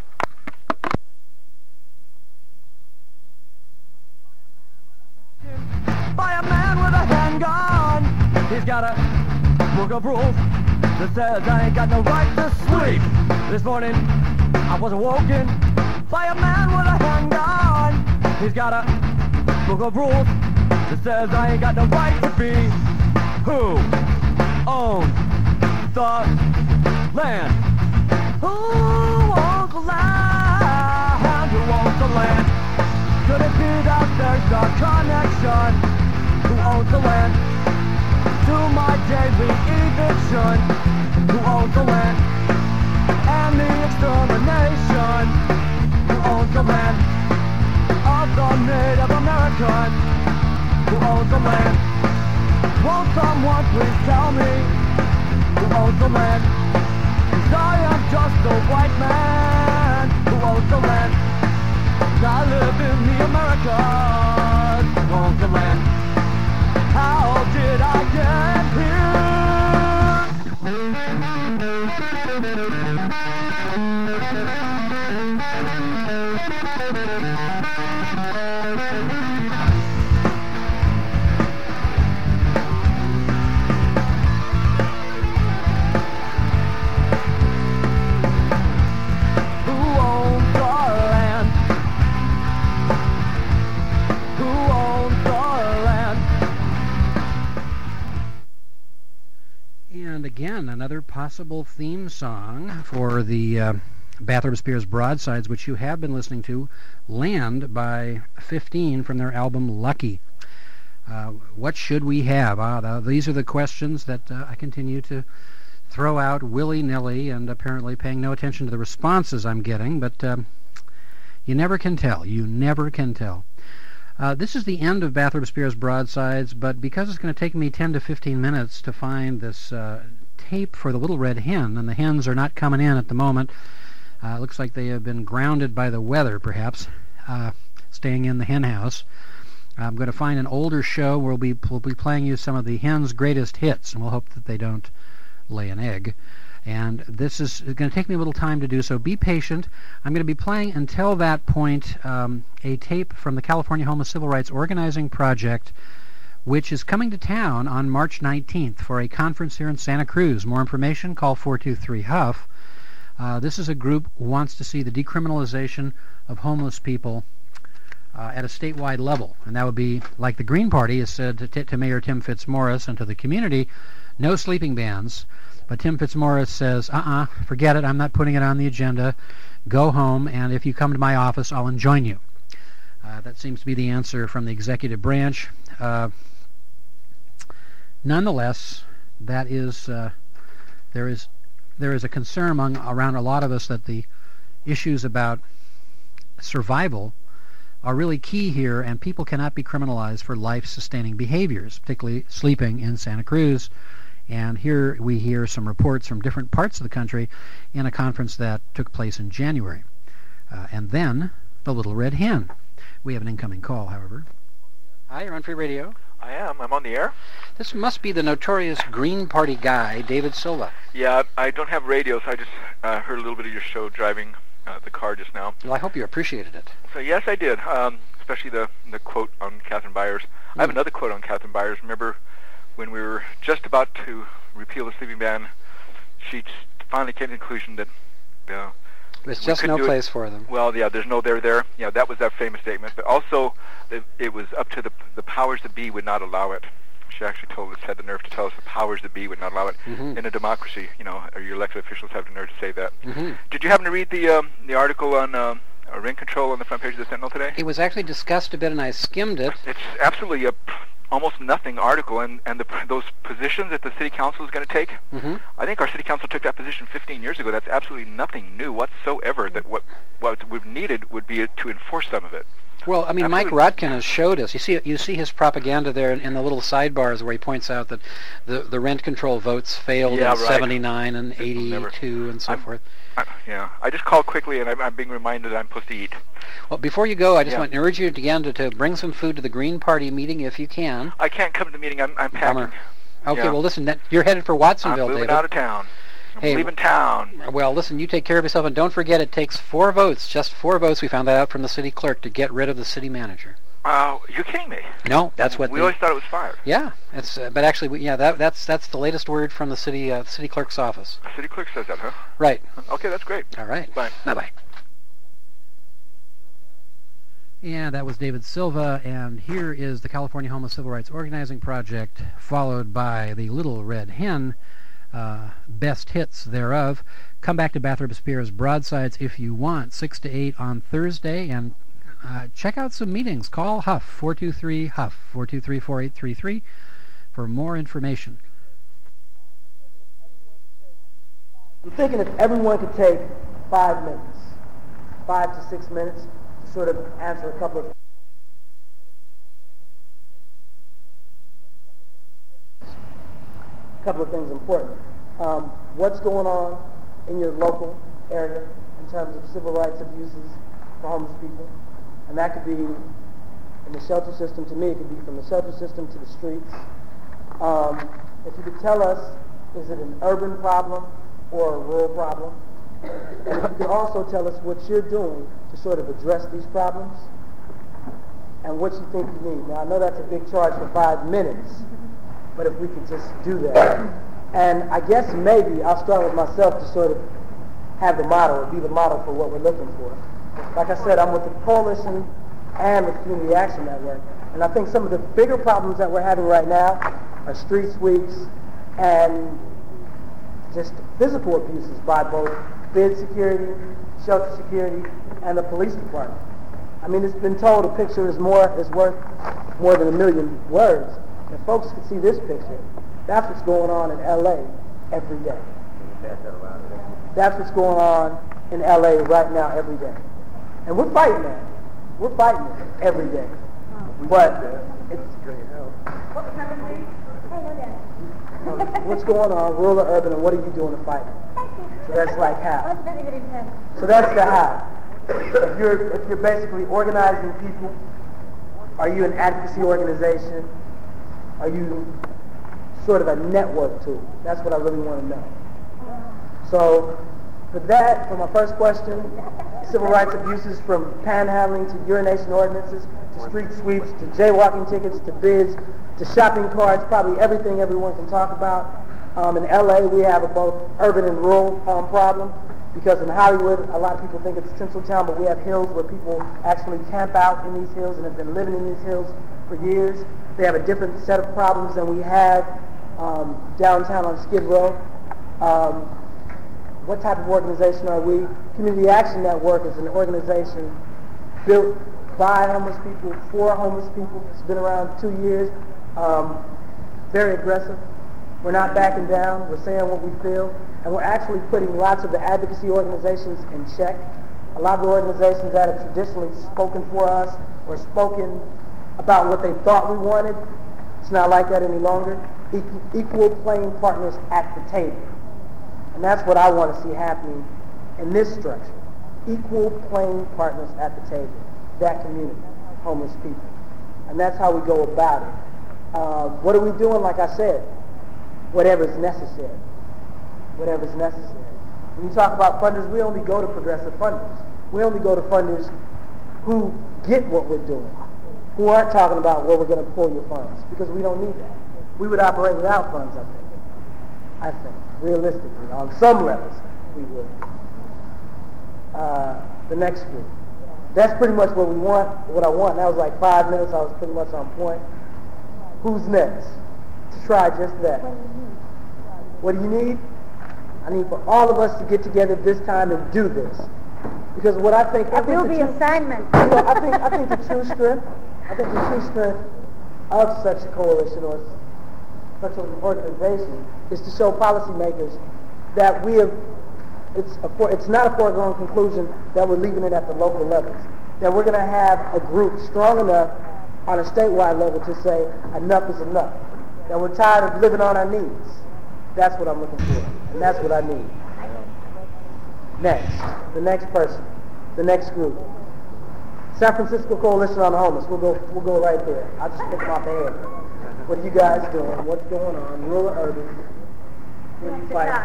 By a man with a handgun. He's got a book of rules that says I ain't got no right to sleep. This morning I was awoken by a man with a handgun. He's got a book of rules that says I ain't got no right to be. Who owns the land? Who owns the land? Who owns the land? Could it be that there's a connection? Who owns the land? To my daily eviction. Who owns the land? And the extermination. Who owns the land? Of the Native American. Who owns the land? Won't someone please tell me? Who owns the land? 'Cause I am just a white man. Who owns the land? I live in the Americas. Who owns the land? How did I get Again, another possible theme song for the Bathurst Spears Broadsides, which you have been listening to, Land by 15 from their album Lucky. What should we have? These are the questions that I continue to throw out willy-nilly and apparently paying no attention to the responses I'm getting, but you never can tell. You never can tell. This is the end of Bathurst Spears Broadsides, but because it's going to take me 10 to 15 minutes to find this tape for the Little Red Hen, and the hens are not coming in at the moment. It looks like they have been grounded by the weather, perhaps, staying in the hen house. I'm going to find an older show where we'll be playing you some of the hens' greatest hits, and we'll hope that they don't lay an egg. And this is going to take me a little time to do so. Be patient. I'm going to be playing until that point a tape from the California Homeless Civil Rights Organizing Project, which is coming to town on March 19th for a conference here in Santa Cruz. More information, call 423-HUFF. This is a group who wants to see the decriminalization of homeless people at a statewide level. And that would be, like the Green Party has said to Mayor Tim Fitzmaurice and to the community, no sleeping bans. But Tim Fitzmaurice says, forget it, I'm not putting it on the agenda. Go home, and if you come to my office, I'll enjoin you. That seems to be the answer from the executive branch. Nonetheless, that is there is a concern around a lot of us that the issues about survival are really key here, and people cannot be criminalized for life-sustaining behaviors, particularly sleeping in Santa Cruz. And here we hear some reports from different parts of the country in a conference that took place in January. And then the Little Red Hen. We have an incoming call, however. Hi, you're on Free Radio. I am. I'm on the air. This must be the notorious Green Party guy, David Silva. Yeah, I don't have radio, so I just heard a little bit of your show driving the car just now. Well, I hope you appreciated it. So yes, I did. Especially the quote on Catherine Byers. I have another quote on Catherine Byers. Remember when we were just about to repeal the sleeping ban, she finally came to the conclusion that there's just no place for them. Well, yeah, there's no there. Yeah, that was that famous statement. But also, it was up to the powers that be would not allow it. She actually had the nerve to tell us the powers that be would not allow it. In a democracy, or your elected officials have the nerve to say that. Did you happen to read the article on rent control on the front page of the Sentinel today? It was actually discussed a bit, and I skimmed it. It's absolutely a almost nothing article, and those positions that the city council is going to take. I think our city council took that position 15 years ago. That's absolutely nothing new whatsoever. That what we've needed would be to enforce some of it. Well, I mean, absolutely. Mike Rotkin has showed us. You see his propaganda there in the little sidebars where he points out that the rent control votes failed in 79 and 82 and so forth. I just called quickly, and I'm being reminded I'm supposed to eat. Well, before you go, I just want to urge you again to bring some food to the Green Party meeting if you can. I can't come to the meeting. I'm packing. Bummer. Okay, well, listen, you're headed for Watsonville, I'm moving David. out of town. I'm leaving town. Well, listen, you take care of yourself, and don't forget it takes 4 votes, just 4 votes, we found that out from the city clerk, to get rid of the city manager. You're kidding me. No, that's what we always thought it was 5. Yeah, but actually, that's the latest word from the city clerk's office. The city clerk says that, huh? Right. Okay, that's great. All right. Bye. Bye-bye. Yeah, that was David Silva, and here is the California Homeless Civil Rights Organizing Project, followed by the Little Red Hen, best hits thereof. Come back to Bathrop Spears Broadsides if you want, 6 to 8 on Thursday, and check out some meetings. Call Huff, 423-HUFF, 423-4833 for more information. I'm thinking if everyone could take 5 minutes, 5 to 6 minutes, to sort of answer a couple of things important. What's going on in your local area in terms of civil rights abuses for homeless people? And that could be in the shelter system. To me, it could be from the shelter system to the streets. If you could tell us, is it an urban problem or a rural problem? And if you could also tell us what you're doing to sort of address these problems and what you think you need. Now, I know that's a big charge for 5 minutes, but if we could just do that. And I guess maybe I'll start with myself to sort of have the model, or be the model for what we're looking for. Like I said, I'm with the Coalition and with Community Action Network. And I think some of the bigger problems that we're having right now are street sweeps and just physical abuses by both bid security, shelter security, and the police department. I mean, it's been told a picture is worth more than 1,000,000 words. If folks could see this picture, that's what's going on in LA every day. That's what's going on in LA right now every day. And we're fighting that. We're fighting it every day. But it's what's going on, rural or urban, and what are you doing to fight it? So that's like how. So that's the how. If you're basically organizing people, are you an advocacy organization? Are you sort of a network tool? That's what I really want to know. So for that, for my first question, civil rights abuses from panhandling to urination ordinances, to street sweeps, to jaywalking tickets, to bids, to shopping carts, probably everything everyone can talk about. In LA, we have a both urban and rural problem, because in Hollywood, a lot of people think it's Central Town, but we have hills where people actually camp out in these hills and have been living in these hills for years. They have a different set of problems than we have downtown on Skid Row. What type of organization are we? Community Action Network is an organization built by homeless people, for homeless people. It's been around 2 years. Very aggressive. We're not backing down. We're saying what we feel. And we're actually putting lots of the advocacy organizations in check. A lot of the organizations that have traditionally spoken for us or spoken about what they thought we wanted, it's not like that any longer. Equal playing partners at the table. And that's what I want to see happening in this structure. Equal playing partners at the table. That community, homeless people. And that's how we go about it. What are we doing? Like I said, whatever's necessary. Whatever's necessary. When you talk about funders, we only go to progressive funders. We only go to funders who get what we're doing, who aren't talking about where we're going to pull your funds, because we don't need that. We would operate without funds, I think, realistically. On some levels, we would. The next group. That's pretty much what we want, what I want. That was like 5 minutes. I was pretty much on point. Who's next to try just that? What do you need? I need for all of us to get together this time and do this. Because what I think... It will be assignment. You know, I think the true strength of such a coalition or such an organization is to show policymakers that we have... It's not a foregone conclusion that we're leaving it at the local levels. That we're going to have a group strong enough on a statewide level to say enough is enough. That we're tired of living on our knees. That's what I'm looking for, and that's what I need. Next, the next person, the next group. San Francisco Coalition on the Homeless. We'll go right there. I'll just pick them off the head. What are you guys doing? What's going on? Rural or urban? What are you fighting?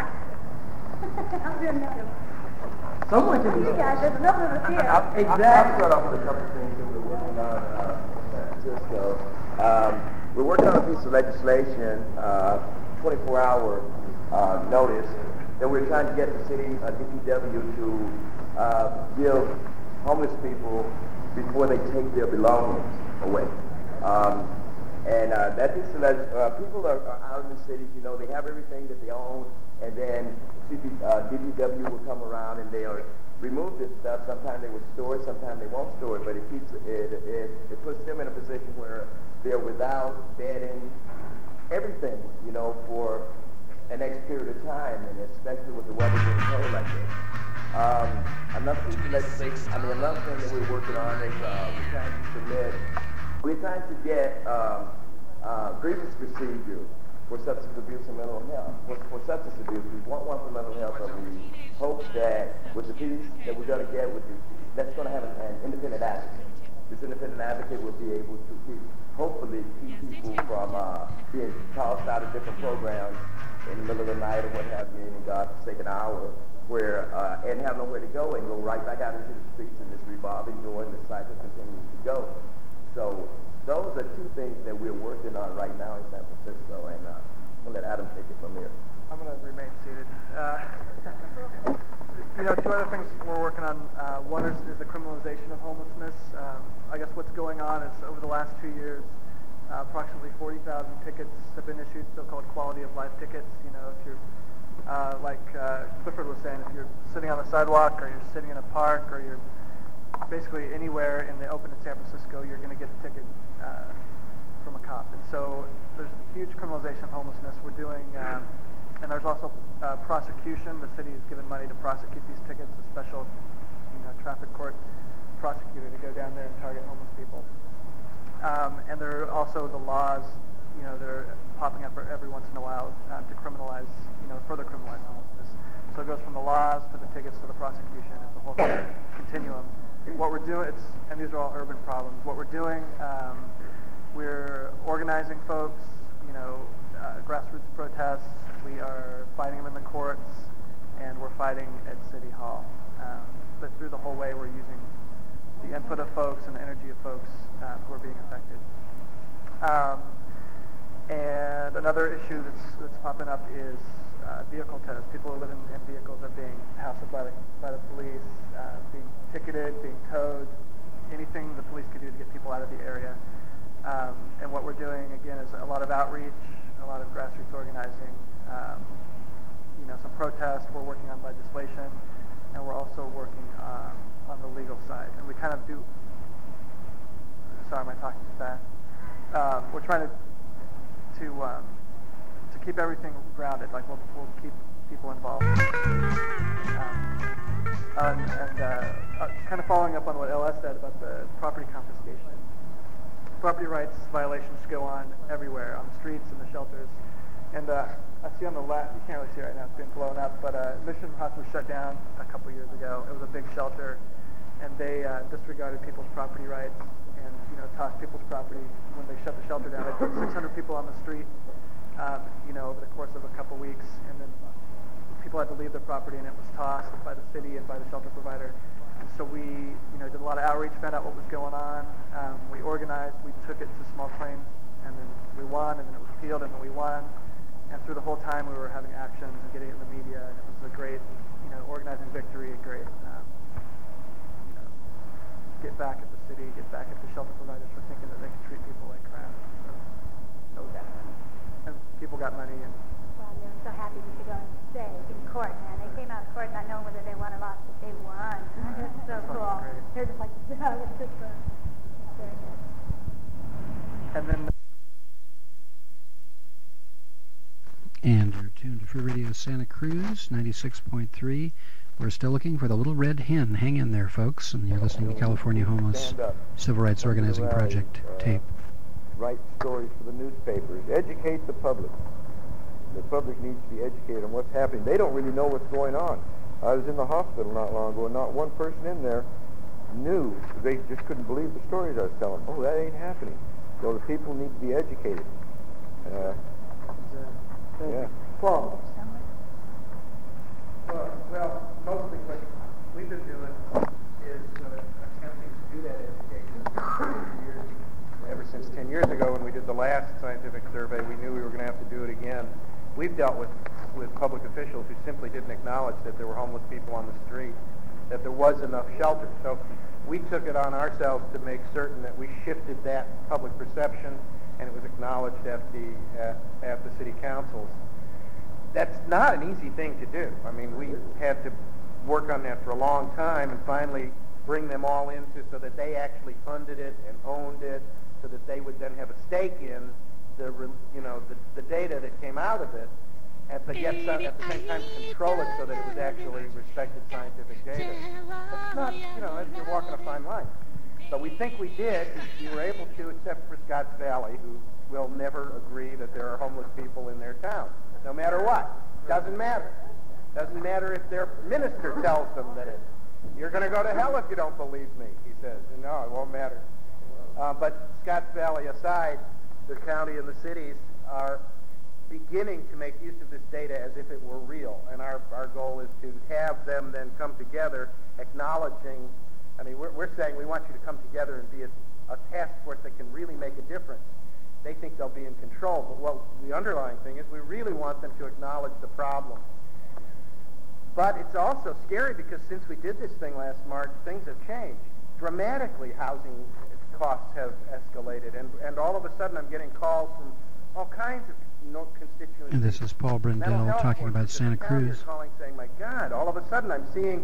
Someone can do that. Yeah, there's enough of us here. Exactly. I'll start off with a couple of things that we're working on in San Francisco. We're working on a piece of legislation, 24-hour notice, that we're trying to get the city DPW to give homeless people before they take their belongings away. And that piece of people are out in the cities, you know, they have everything that they own, and then DPW will come around and they'll remove this stuff. Sometimes they will store it, sometimes they won't store it, but it puts them in a position where they're without bedding, everything, you know, for an next period of time, and especially with the weather being cold like this. Another piece of legislation, another thing that we're working on is we're trying to get grievance procedure for substance abuse and mental health. For substance abuse, we want one for mental health, but we hope that with the piece that we're going to get, that's going to have an independent advocate. This independent advocate will be able to hopefully keep people from being tossed out of different programs in the middle of the night or what have you, in God's-forsaken hour, where and have nowhere to go and go right back out into the streets, and this revolving door and the cycle continues to go. So those are two things that we're working on right now in San Francisco, and I'm going to let Adam take it from here. I'm going to remain seated. You know, two other things we're working on. One is the criminalization of homelessness. I guess what's going on is over the last 2 years, approximately 40,000 tickets have been issued, so-called quality of life tickets. You know, if you're, like Clifford was saying, if you're sitting on the sidewalk or you're sitting in a park or you're basically anywhere in the open in San Francisco, you're going to get a ticket from a cop. And so there's huge criminalization of homelessness. We're doing, and there's also prosecution. The city has given money to prosecute these tickets, a special, traffic court prosecutor to go down there and target homeless people. And there are also the laws, that are popping up every once in a while to criminalize, further criminalize homelessness. So it goes from the laws to the tickets to the prosecution. It's a whole continuum. What we're doing, and these are all urban problems. What we're doing, we're organizing folks, grassroots protests. We are fighting them in the courts, and we're fighting at City Hall. But through the whole way, we're using the input of folks and the energy of folks who are being affected. And another issue that's popping up is vehicle tows. People who live in vehicles are being hassled by the police, being ticketed, being towed, anything the police can do to get people out of the area. And what we're doing, again, is a lot of outreach, a lot of grassroots organizing, some protests. We're working on legislation, and we're also working on the legal side. And we kind of do... Sorry, am I talking too fast? We're trying to keep everything grounded. Like we'll keep people involved. Kind of following up on what LS said about the property confiscation. Property rights violations go on everywhere, on the streets and the shelters. And I see on the left, you can't really see it right now, it's being blown up, but Mission Hut was shut down a couple years ago. It was a big shelter, and they disregarded people's property rights. And toss people's property when they shut the shelter down. They put 600 people on the street, over the course of a couple weeks, and then people had to leave their property, and it was tossed by the city and by the shelter provider. And so we, did a lot of outreach, found out what was going on. We organized, we took it to small claims, and then we won, and then it was appealed, and then we won. And through the whole time, we were having actions and getting it in the media, and it was a great, organizing victory, a great, get back at the city, get back at the shelter providers for thinking that they could treat people like crap. So and people got money. And well, they were so happy we could go and stay in court, man. They came out of court not knowing whether they won or lost, but they won. It's so cool. They're just like, it's just very good. And then. And you're tuned to Free Radio Santa Cruz, 96.3. We're still looking for the little red hen. Hang in there, folks. And you're listening to California Homeless Civil Rights Organizing Project tape. Write stories for the newspapers. Educate the public. The public needs to be educated on what's happening. They don't really know what's going on. I was in the hospital not long ago, and not one person in there knew. They just couldn't believe the stories I was telling. Oh, that ain't happening. So the people need to be educated. Yeah. Paul. Well, mostly what we've been doing is attempting to do that education ever since 10 years ago when we did the last scientific survey. We knew we were going to have to do it again. We've dealt with public officials who simply didn't acknowledge that there were homeless people on the street, that there was enough shelter. So we took it on ourselves to make certain that we shifted that public perception, and it was acknowledged at the city councils. That's not an easy thing to do. I mean, we had to work on that for a long time and finally bring them all into so that they actually funded it and owned it, so that they would then have a stake in the data that came out of it, but yet at the same time control it so that it was actually respected scientific data. It's not, you're walking a fine line. But we think we did. We were able to, except for Scotts Valley, who will never agree that there are homeless people in their town, no matter what. Doesn't matter. Doesn't matter if their minister tells them that you're going to go to hell if you don't believe me, he says. No, it won't matter. But Scotts Valley aside, the county and the cities are beginning to make use of this data as if it were real. And our goal is to have them then come together acknowledging, we're saying we want you to come together and be a task force that can really make a difference. They think they'll be in control, but what the underlying thing is we really want them to acknowledge the problem. But it's also scary because since we did this thing last March, things have changed. Dramatically, housing costs have escalated, and all of a sudden I'm getting calls from all kinds of constituencies. And this is Paul Brindle talking about Santa Cruz. Calling saying, my God, all of a sudden I'm seeing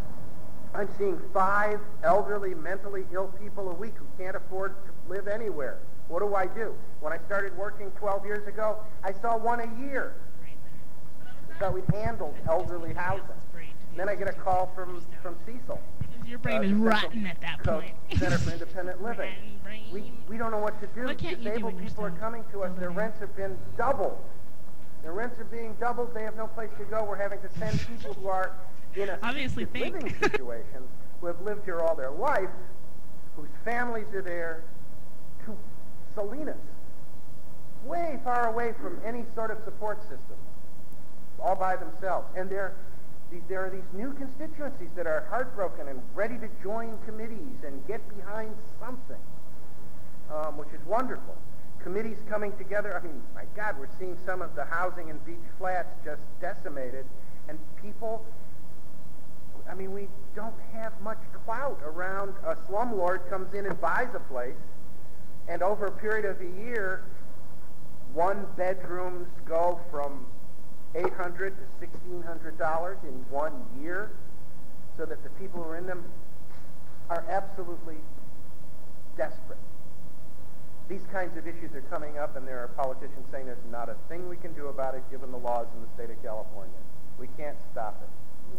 5 elderly, mentally ill people a week who can't afford to live anywhere. What do I do? When I started working 12 years ago, I saw one a year. So we handled elderly housing. Then I get a call from Cecil. Your brain is rotten at that point. Center for Independent Living. We don't know what to do. Disabled people are coming to us. Their rents have been doubled. Their rents are being doubled. They have no place to go. We're having to send people who are in assisted living situations, who have lived here all their life, whose families are there, to Salinas, way far away from any sort of support system, all by themselves. And there are these new constituencies that are heartbroken and ready to join committees and get behind something, which is wonderful. Committees coming together. My God, we're seeing some of the housing in Beach Flats just decimated, and people, we don't have much clout around. A slumlord comes in and buys a place, and over a period of a year, one bedrooms go from $800 to $1,600 in 1 year, so that the people who are in them are absolutely desperate. These kinds of issues are coming up, and there are politicians saying there's not a thing we can do about it given the laws in the state of California. We can't stop it.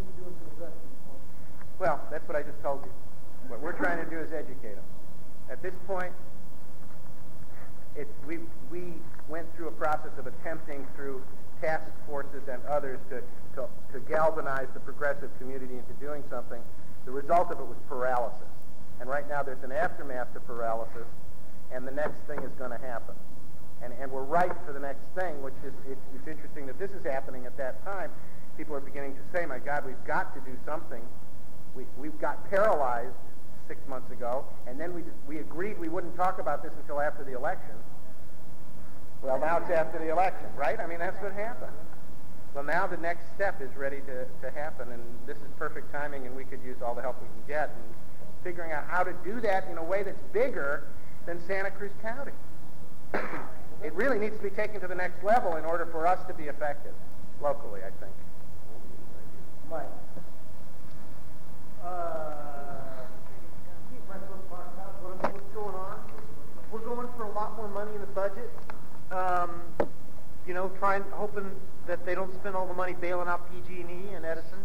Well, that's what I just told you. What we're trying to do is educate them. At this point, we went through a process of attempting through task forces and others to galvanize the progressive community into doing something. The result of it was paralysis. And right now there's an aftermath to paralysis and the next thing is going to happen. And we're ripe for the next thing, which is, it's interesting that this is happening at that time. People are beginning to say, my God, we've got to do something. We got paralyzed 6 months ago, and then we agreed we wouldn't talk about this until after the election. Well, now it's after the election, right? I mean, that's what happened. Well, now the next step is ready to happen, and this is perfect timing, and we could use all the help we can get in figuring out how to do that in a way that's bigger than Santa Cruz County. It really needs to be taken to the next level in order for us to be effective locally, I think. Mike. What's going on? We're going for a lot more money in the budget. Hoping that they don't spend all the money bailing out PG&E and Edison.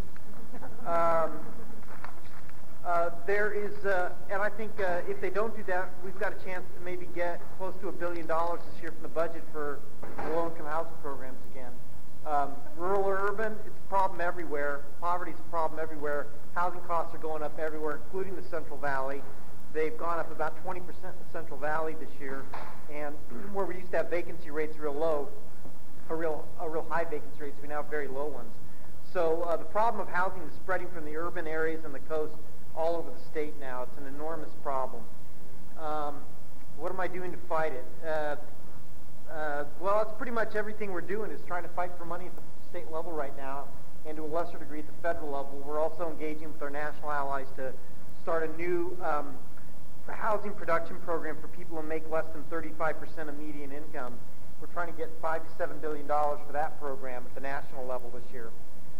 There is, and I think if they don't do that, we've got a chance to maybe get close to $1 billion this year from the budget for low-income housing programs again. Rural or urban, it's a problem everywhere. Poverty is a problem everywhere. Housing costs are going up everywhere, including the Central Valley. They've gone up about 20% in the Central Valley this year, and where we used to have vacancy rates real low, a real high vacancy rates, we now have very low ones. So the problem of housing is spreading from the urban areas and the coast all over the state now. It's an enormous problem. What am I doing to fight it? Well, it's pretty much everything we're doing is trying to fight for money at the state level right now, and to a lesser degree at the federal level. We're also engaging with our national allies to start a new housing production program for people who make less than 35% of median income. We're trying to get $5 to $7 billion for that program at the national level this year.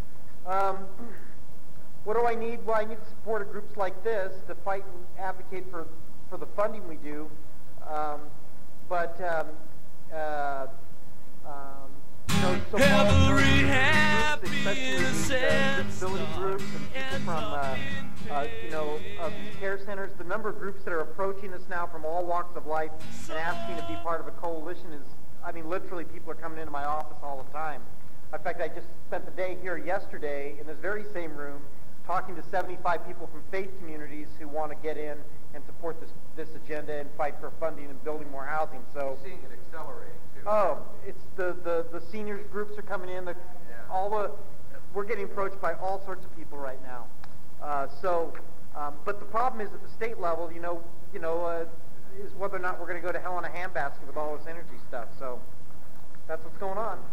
What do I need? Well, I need the support of groups like this to fight and advocate for the funding we do. So every happiness disability groups and people from care centers, the number of groups that are approaching us now from all walks of life and asking to be part of a coalition is, I mean, literally people are coming into my office all the time. In fact, I just spent the day here yesterday in this very same room talking to 75 people from faith communities who want to get in and support this agenda and fight for funding and building more housing. So seeing it accelerating too. Oh, it's the seniors groups are coming in. We're getting approached by all sorts of people right now. But the problem is at the state level, is whether or not we're going to go to hell in a handbasket with all this energy stuff. So that's what's going on.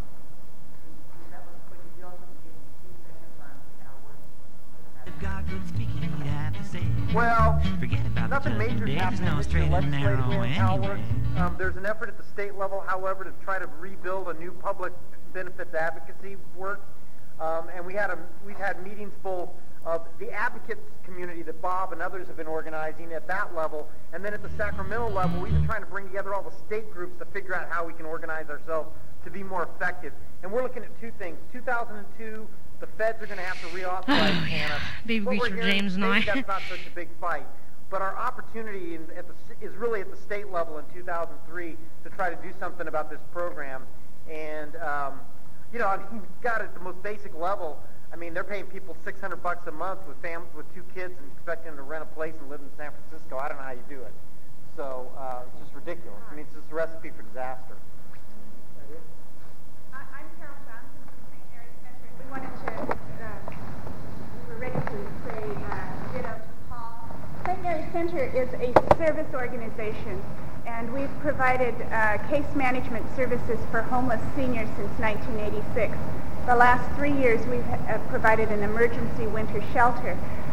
Well, nothing major is happening this year legislatively in Howard. There's an effort at the state level, however, to try to rebuild a new public benefits advocacy work. And we've had meetings full of the advocates community that Bob and others have been organizing at that level. And then at the Sacramento level, we've been trying to bring together all the state groups to figure out how we can organize ourselves to be more effective. And we're looking at two things. 2002, the feds are going to have to reauthorize TANF. Baby Richard James and I. That's not such a big fight. But our opportunity is really at the state level in 2003 to try to do something about this program. And, we've got at the most basic level, I mean, they're paying people $600 a month with families with 2 kids and expecting them to rent a place and live in San Francisco. I don't know how you do it. So it's just ridiculous. I mean, it's just a recipe for disaster. I'm Carol Johnson from St. Mary's Center. We wanted to, we were ready to say ditto to Paul. St. Mary's Center is a service organization, and we've provided case management services for homeless seniors since 1986. The last 3 years, we've provided an emergency winter shelter.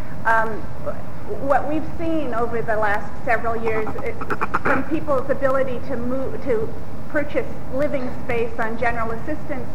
What we've seen over the last several years from people's ability to purchase living space on general assistance,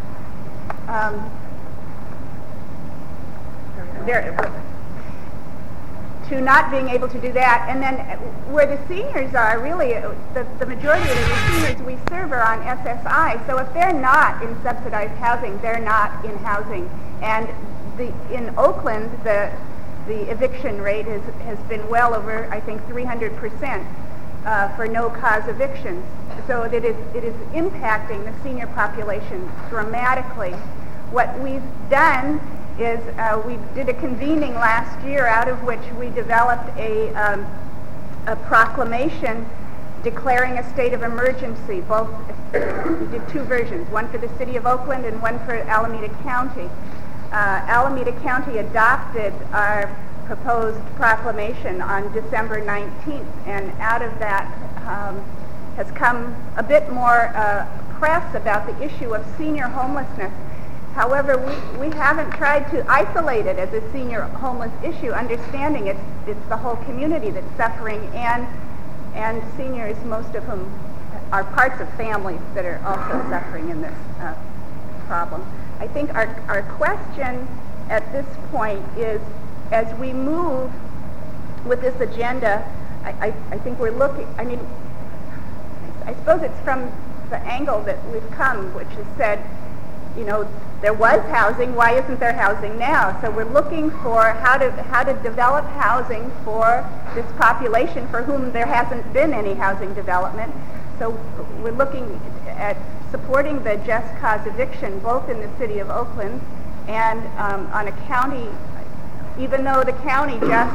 to not being able to do that, and then where the seniors are, really, the majority of the seniors we serve are on SSI, so if they're not in subsidized housing, they're not in housing. And in Oakland, the eviction rate has been well over, I think, 300% for no-cause evictions. So that it is impacting the senior population dramatically. What we've done is we did a convening last year out of which we developed a proclamation declaring a state of emergency. Both, we did two versions, one for the city of Oakland and one for Alameda County. Alameda County adopted our proposed proclamation on December 19th, and out of that has come a bit more press about the issue of senior homelessness. However, we haven't tried to isolate it as a senior homeless issue, understanding it's the whole community that's suffering, and seniors, most of whom are parts of families that are also suffering in this problem. I think our question at this point is, as we move with this agenda, I think we're looking, I mean, I suppose it's from the angle that we've come, which is said, you know, there was housing, why isn't there housing now? So we're looking for how to develop housing for this population for whom there hasn't been any housing development. So we're looking at supporting the just cause eviction both in the city of Oakland and on a county, even though the county just,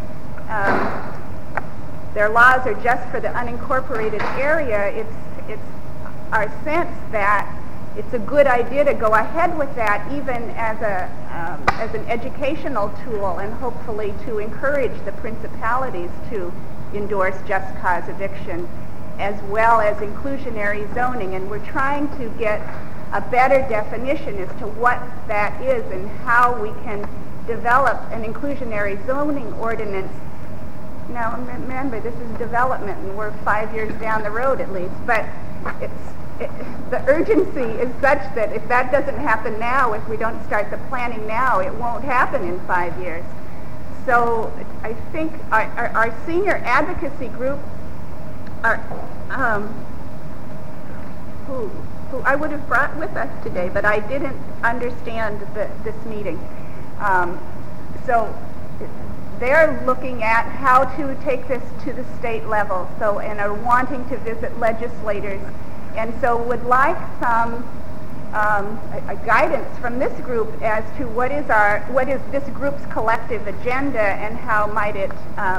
their laws are just for the unincorporated area, it's our sense that it's a good idea to go ahead with that, even as an educational tool, and hopefully to encourage the principalities to endorse just cause eviction, as well as inclusionary zoning. And we're trying to get a better definition as to what that is and how we can develop an inclusionary zoning ordinance. Now, remember, this is development, and we're 5 years down the road at least, but the urgency is such that if that doesn't happen now, if we don't start the planning now, it won't happen in 5 years. So I think our senior advocacy group, who I would have brought with us today, but I didn't understand this meeting. So they're looking at how to take this to the state level, so, and are wanting to visit legislators, and so would like some a guidance from this group as to what is this group's collective agenda, and how might it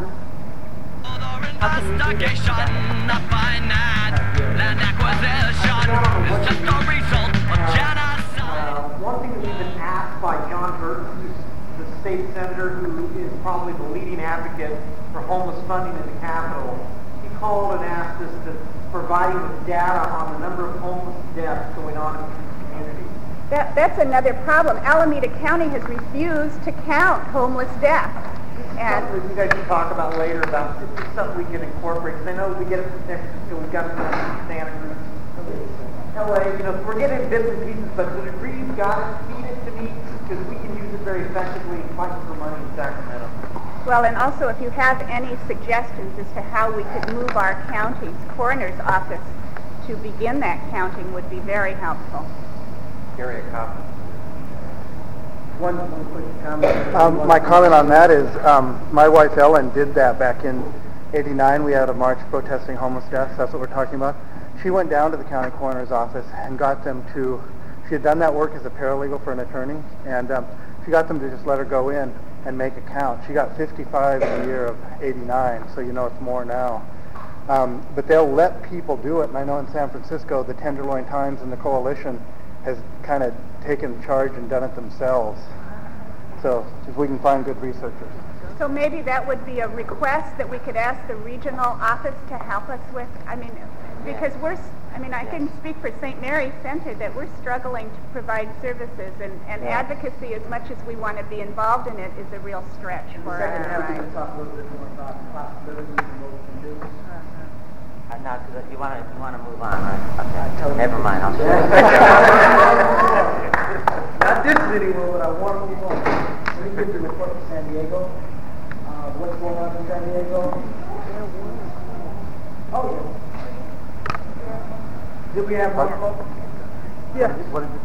one thing that we've been asked by John Burton, who's the state senator who is probably the leading advocate for homeless funding in the Capitol, he called and asked us to provide him with data on the number of homeless deaths going on in the community. That's another problem. Alameda County has refused to count homeless deaths. And something you guys can talk about later about this is something we can incorporate, because I know we get it from San Francisco, we've got it from Santa Cruz, LA, you know, we're getting bits and pieces, but to the degree you've got it, feed it to me, because we can use it very effectively in fighting for money in Sacramento. Well, and also if you have any suggestions as to how we could move our county's coroner's office to begin that counting would be very helpful. Gary, a copy. One quick comment. My comment on that is my wife Ellen did that back in '89. We had a march protesting homeless deaths. That's what we're talking about. She went down to the county coroner's office and got them to, she had done that work as a paralegal for an attorney, and she got them to just let her go in and make a count. She got 55 in the year of '89, so you know it's more now. But they'll let people do it, and I know in San Francisco the Tenderloin Times and the Coalition has kind of taken charge and done it themselves. So if we can find good researchers. So maybe that would be a request that we could ask the regional office to help us with. I mean, because I can speak for St. Mary's Center that we're struggling to provide services, and advocacy, as much as we want to be involved in it, is a real stretch for us. We're going to talk a little bit more about possibilities and what we can do. No, because you want to move on, right? Okay. Never mind. I'll Not this video, but I want to move on. Let me get the report from San Diego. What's going on in San Diego? Oh, yeah. Did we have more folks? Yeah. What did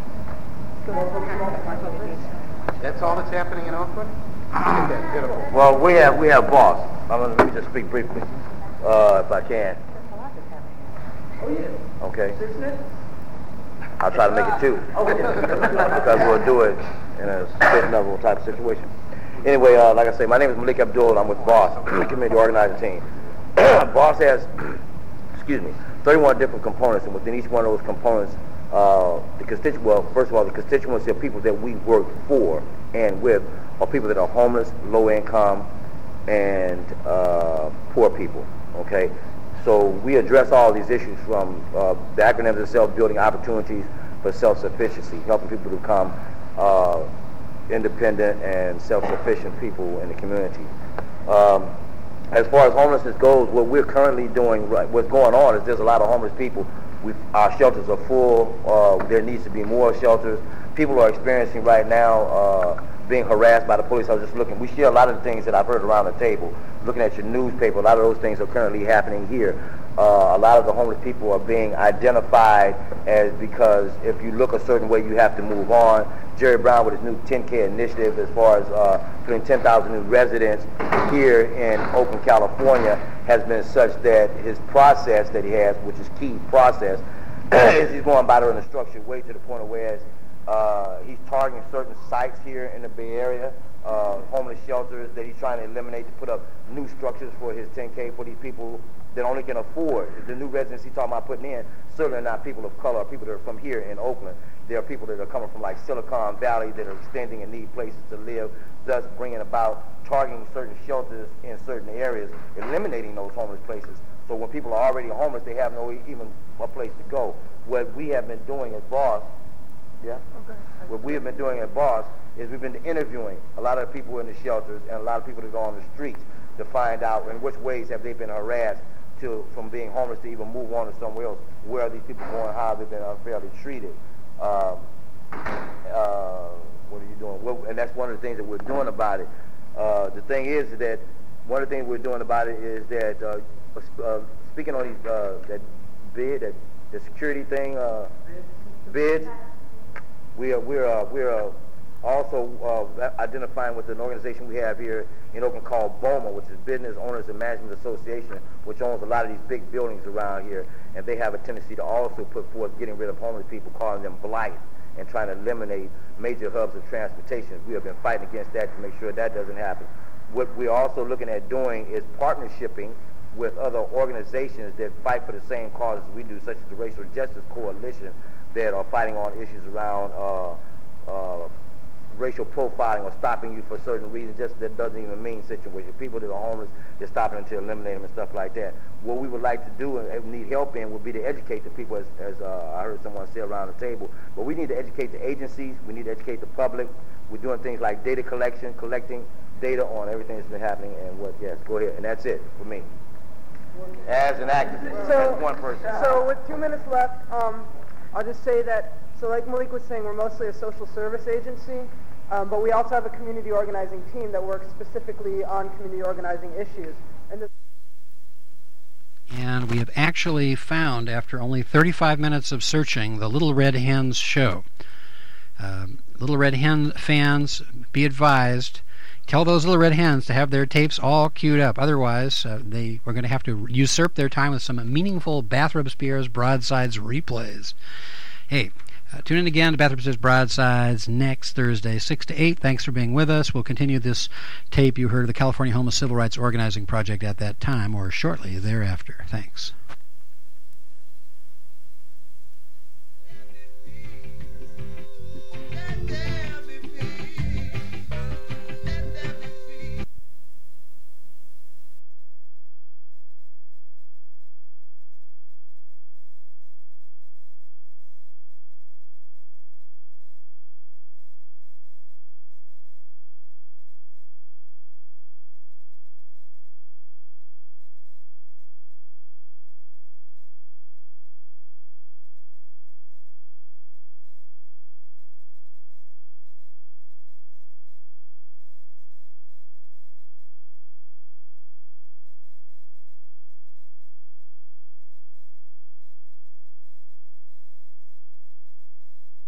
you say? That's all that's happening in Oakland? Well, we have boss. Let me just speak briefly, if I can. Oh, yeah. Okay. 6 minutes? I'll try to make it 2. Because we'll do it in a split level type of situation. Anyway, like I say, my name is Malik Abdul. I'm with BOSS, Community Organizing Team. BOSS has 31 different components, and within each one of those components, first of all, the constituency of people that we work for and with are people that are homeless, low income, and poor people. Okay, so we address all these issues from the acronyms itself, building opportunities for self-sufficiency, helping people to become independent and self-sufficient people in the community. As far as homelessness goes, what we're currently doing, what's going on is there's a lot of homeless people. Our shelters are full. There needs to be more shelters. People are experiencing right now being harassed by the police. I was just looking. We share a lot of the things that I've heard around the table. Looking at your newspaper, a lot of those things are currently happening here. A lot of the homeless people are being identified as because if you look a certain way, you have to move on. Jerry Brown with his new 10K initiative as far as putting 10,000 new residents here in Oakland, California, has been such that his process that he has, which is key process, is he's going about it in a structured way to the point of where he's targeting certain sites here in the Bay Area, homeless shelters that he's trying to eliminate to put up new structures for his 10K for these people that only can afford. The new residents he's talking about putting in certainly are not people of color or people that are from here in Oakland. There are people that are coming from like Silicon Valley that are extending and need places to live, thus bringing about targeting certain shelters in certain areas, eliminating those homeless places. So when people are already homeless, they have no even a place to go. What we have been doing at BOSS, what we have been doing at BOSS is we've been interviewing a lot of people in the shelters and a lot of people that are on the streets to find out in which ways have they been harassed from being homeless to even move on to somewhere else. Where are these people going? How have they been unfairly treated? What are you doing? Well, and that's one of the things that we're doing about it. The thing is that one of the things we're doing about it is that speaking on these the security thing, bids. We're also identifying with an organization we have here in Oakland called BOMA, which is Business Owners and Management Association, which owns a lot of these big buildings around here, and they have a tendency to also put forth getting rid of homeless people, calling them blight, and trying to eliminate major hubs of transportation. We have been fighting against that to make sure that doesn't happen. What we're also looking at doing is partnershiping with other organizations that fight for the same causes we do, such as the Racial Justice Coalition, that are fighting on issues around racial profiling or stopping you for certain reasons. Just that doesn't even mean situation. People that are homeless, they're stopping them to eliminate them and stuff like that. What we would like to do and need help in would be to educate the people, as I heard someone say around the table. But we need to educate the agencies. We need to educate the public. We're doing things like data collection, collecting data on everything that's been happening. And yes, go ahead. And that's it for me. As an activist, as one person. So with 2 minutes left, I'll just say that, so like Malik was saying, we're mostly a social service agency, but we also have a community organizing team that works specifically on community organizing issues. And we have actually found, after only 35 minutes of searching, the Little Red Hens show. Little Red Hen fans, be advised, tell those Little Red Hens to have their tapes all queued up. Otherwise, they are going to have to usurp their time with some meaningful Bathrobes Spears Broadsides replays. Hey, tune in again to Bathrobes Spears Broadsides next Thursday, 6 to 8. Thanks for being with us. We'll continue this tape you heard of the California Homeless Civil Rights Organizing Project at that time or shortly thereafter. Thanks.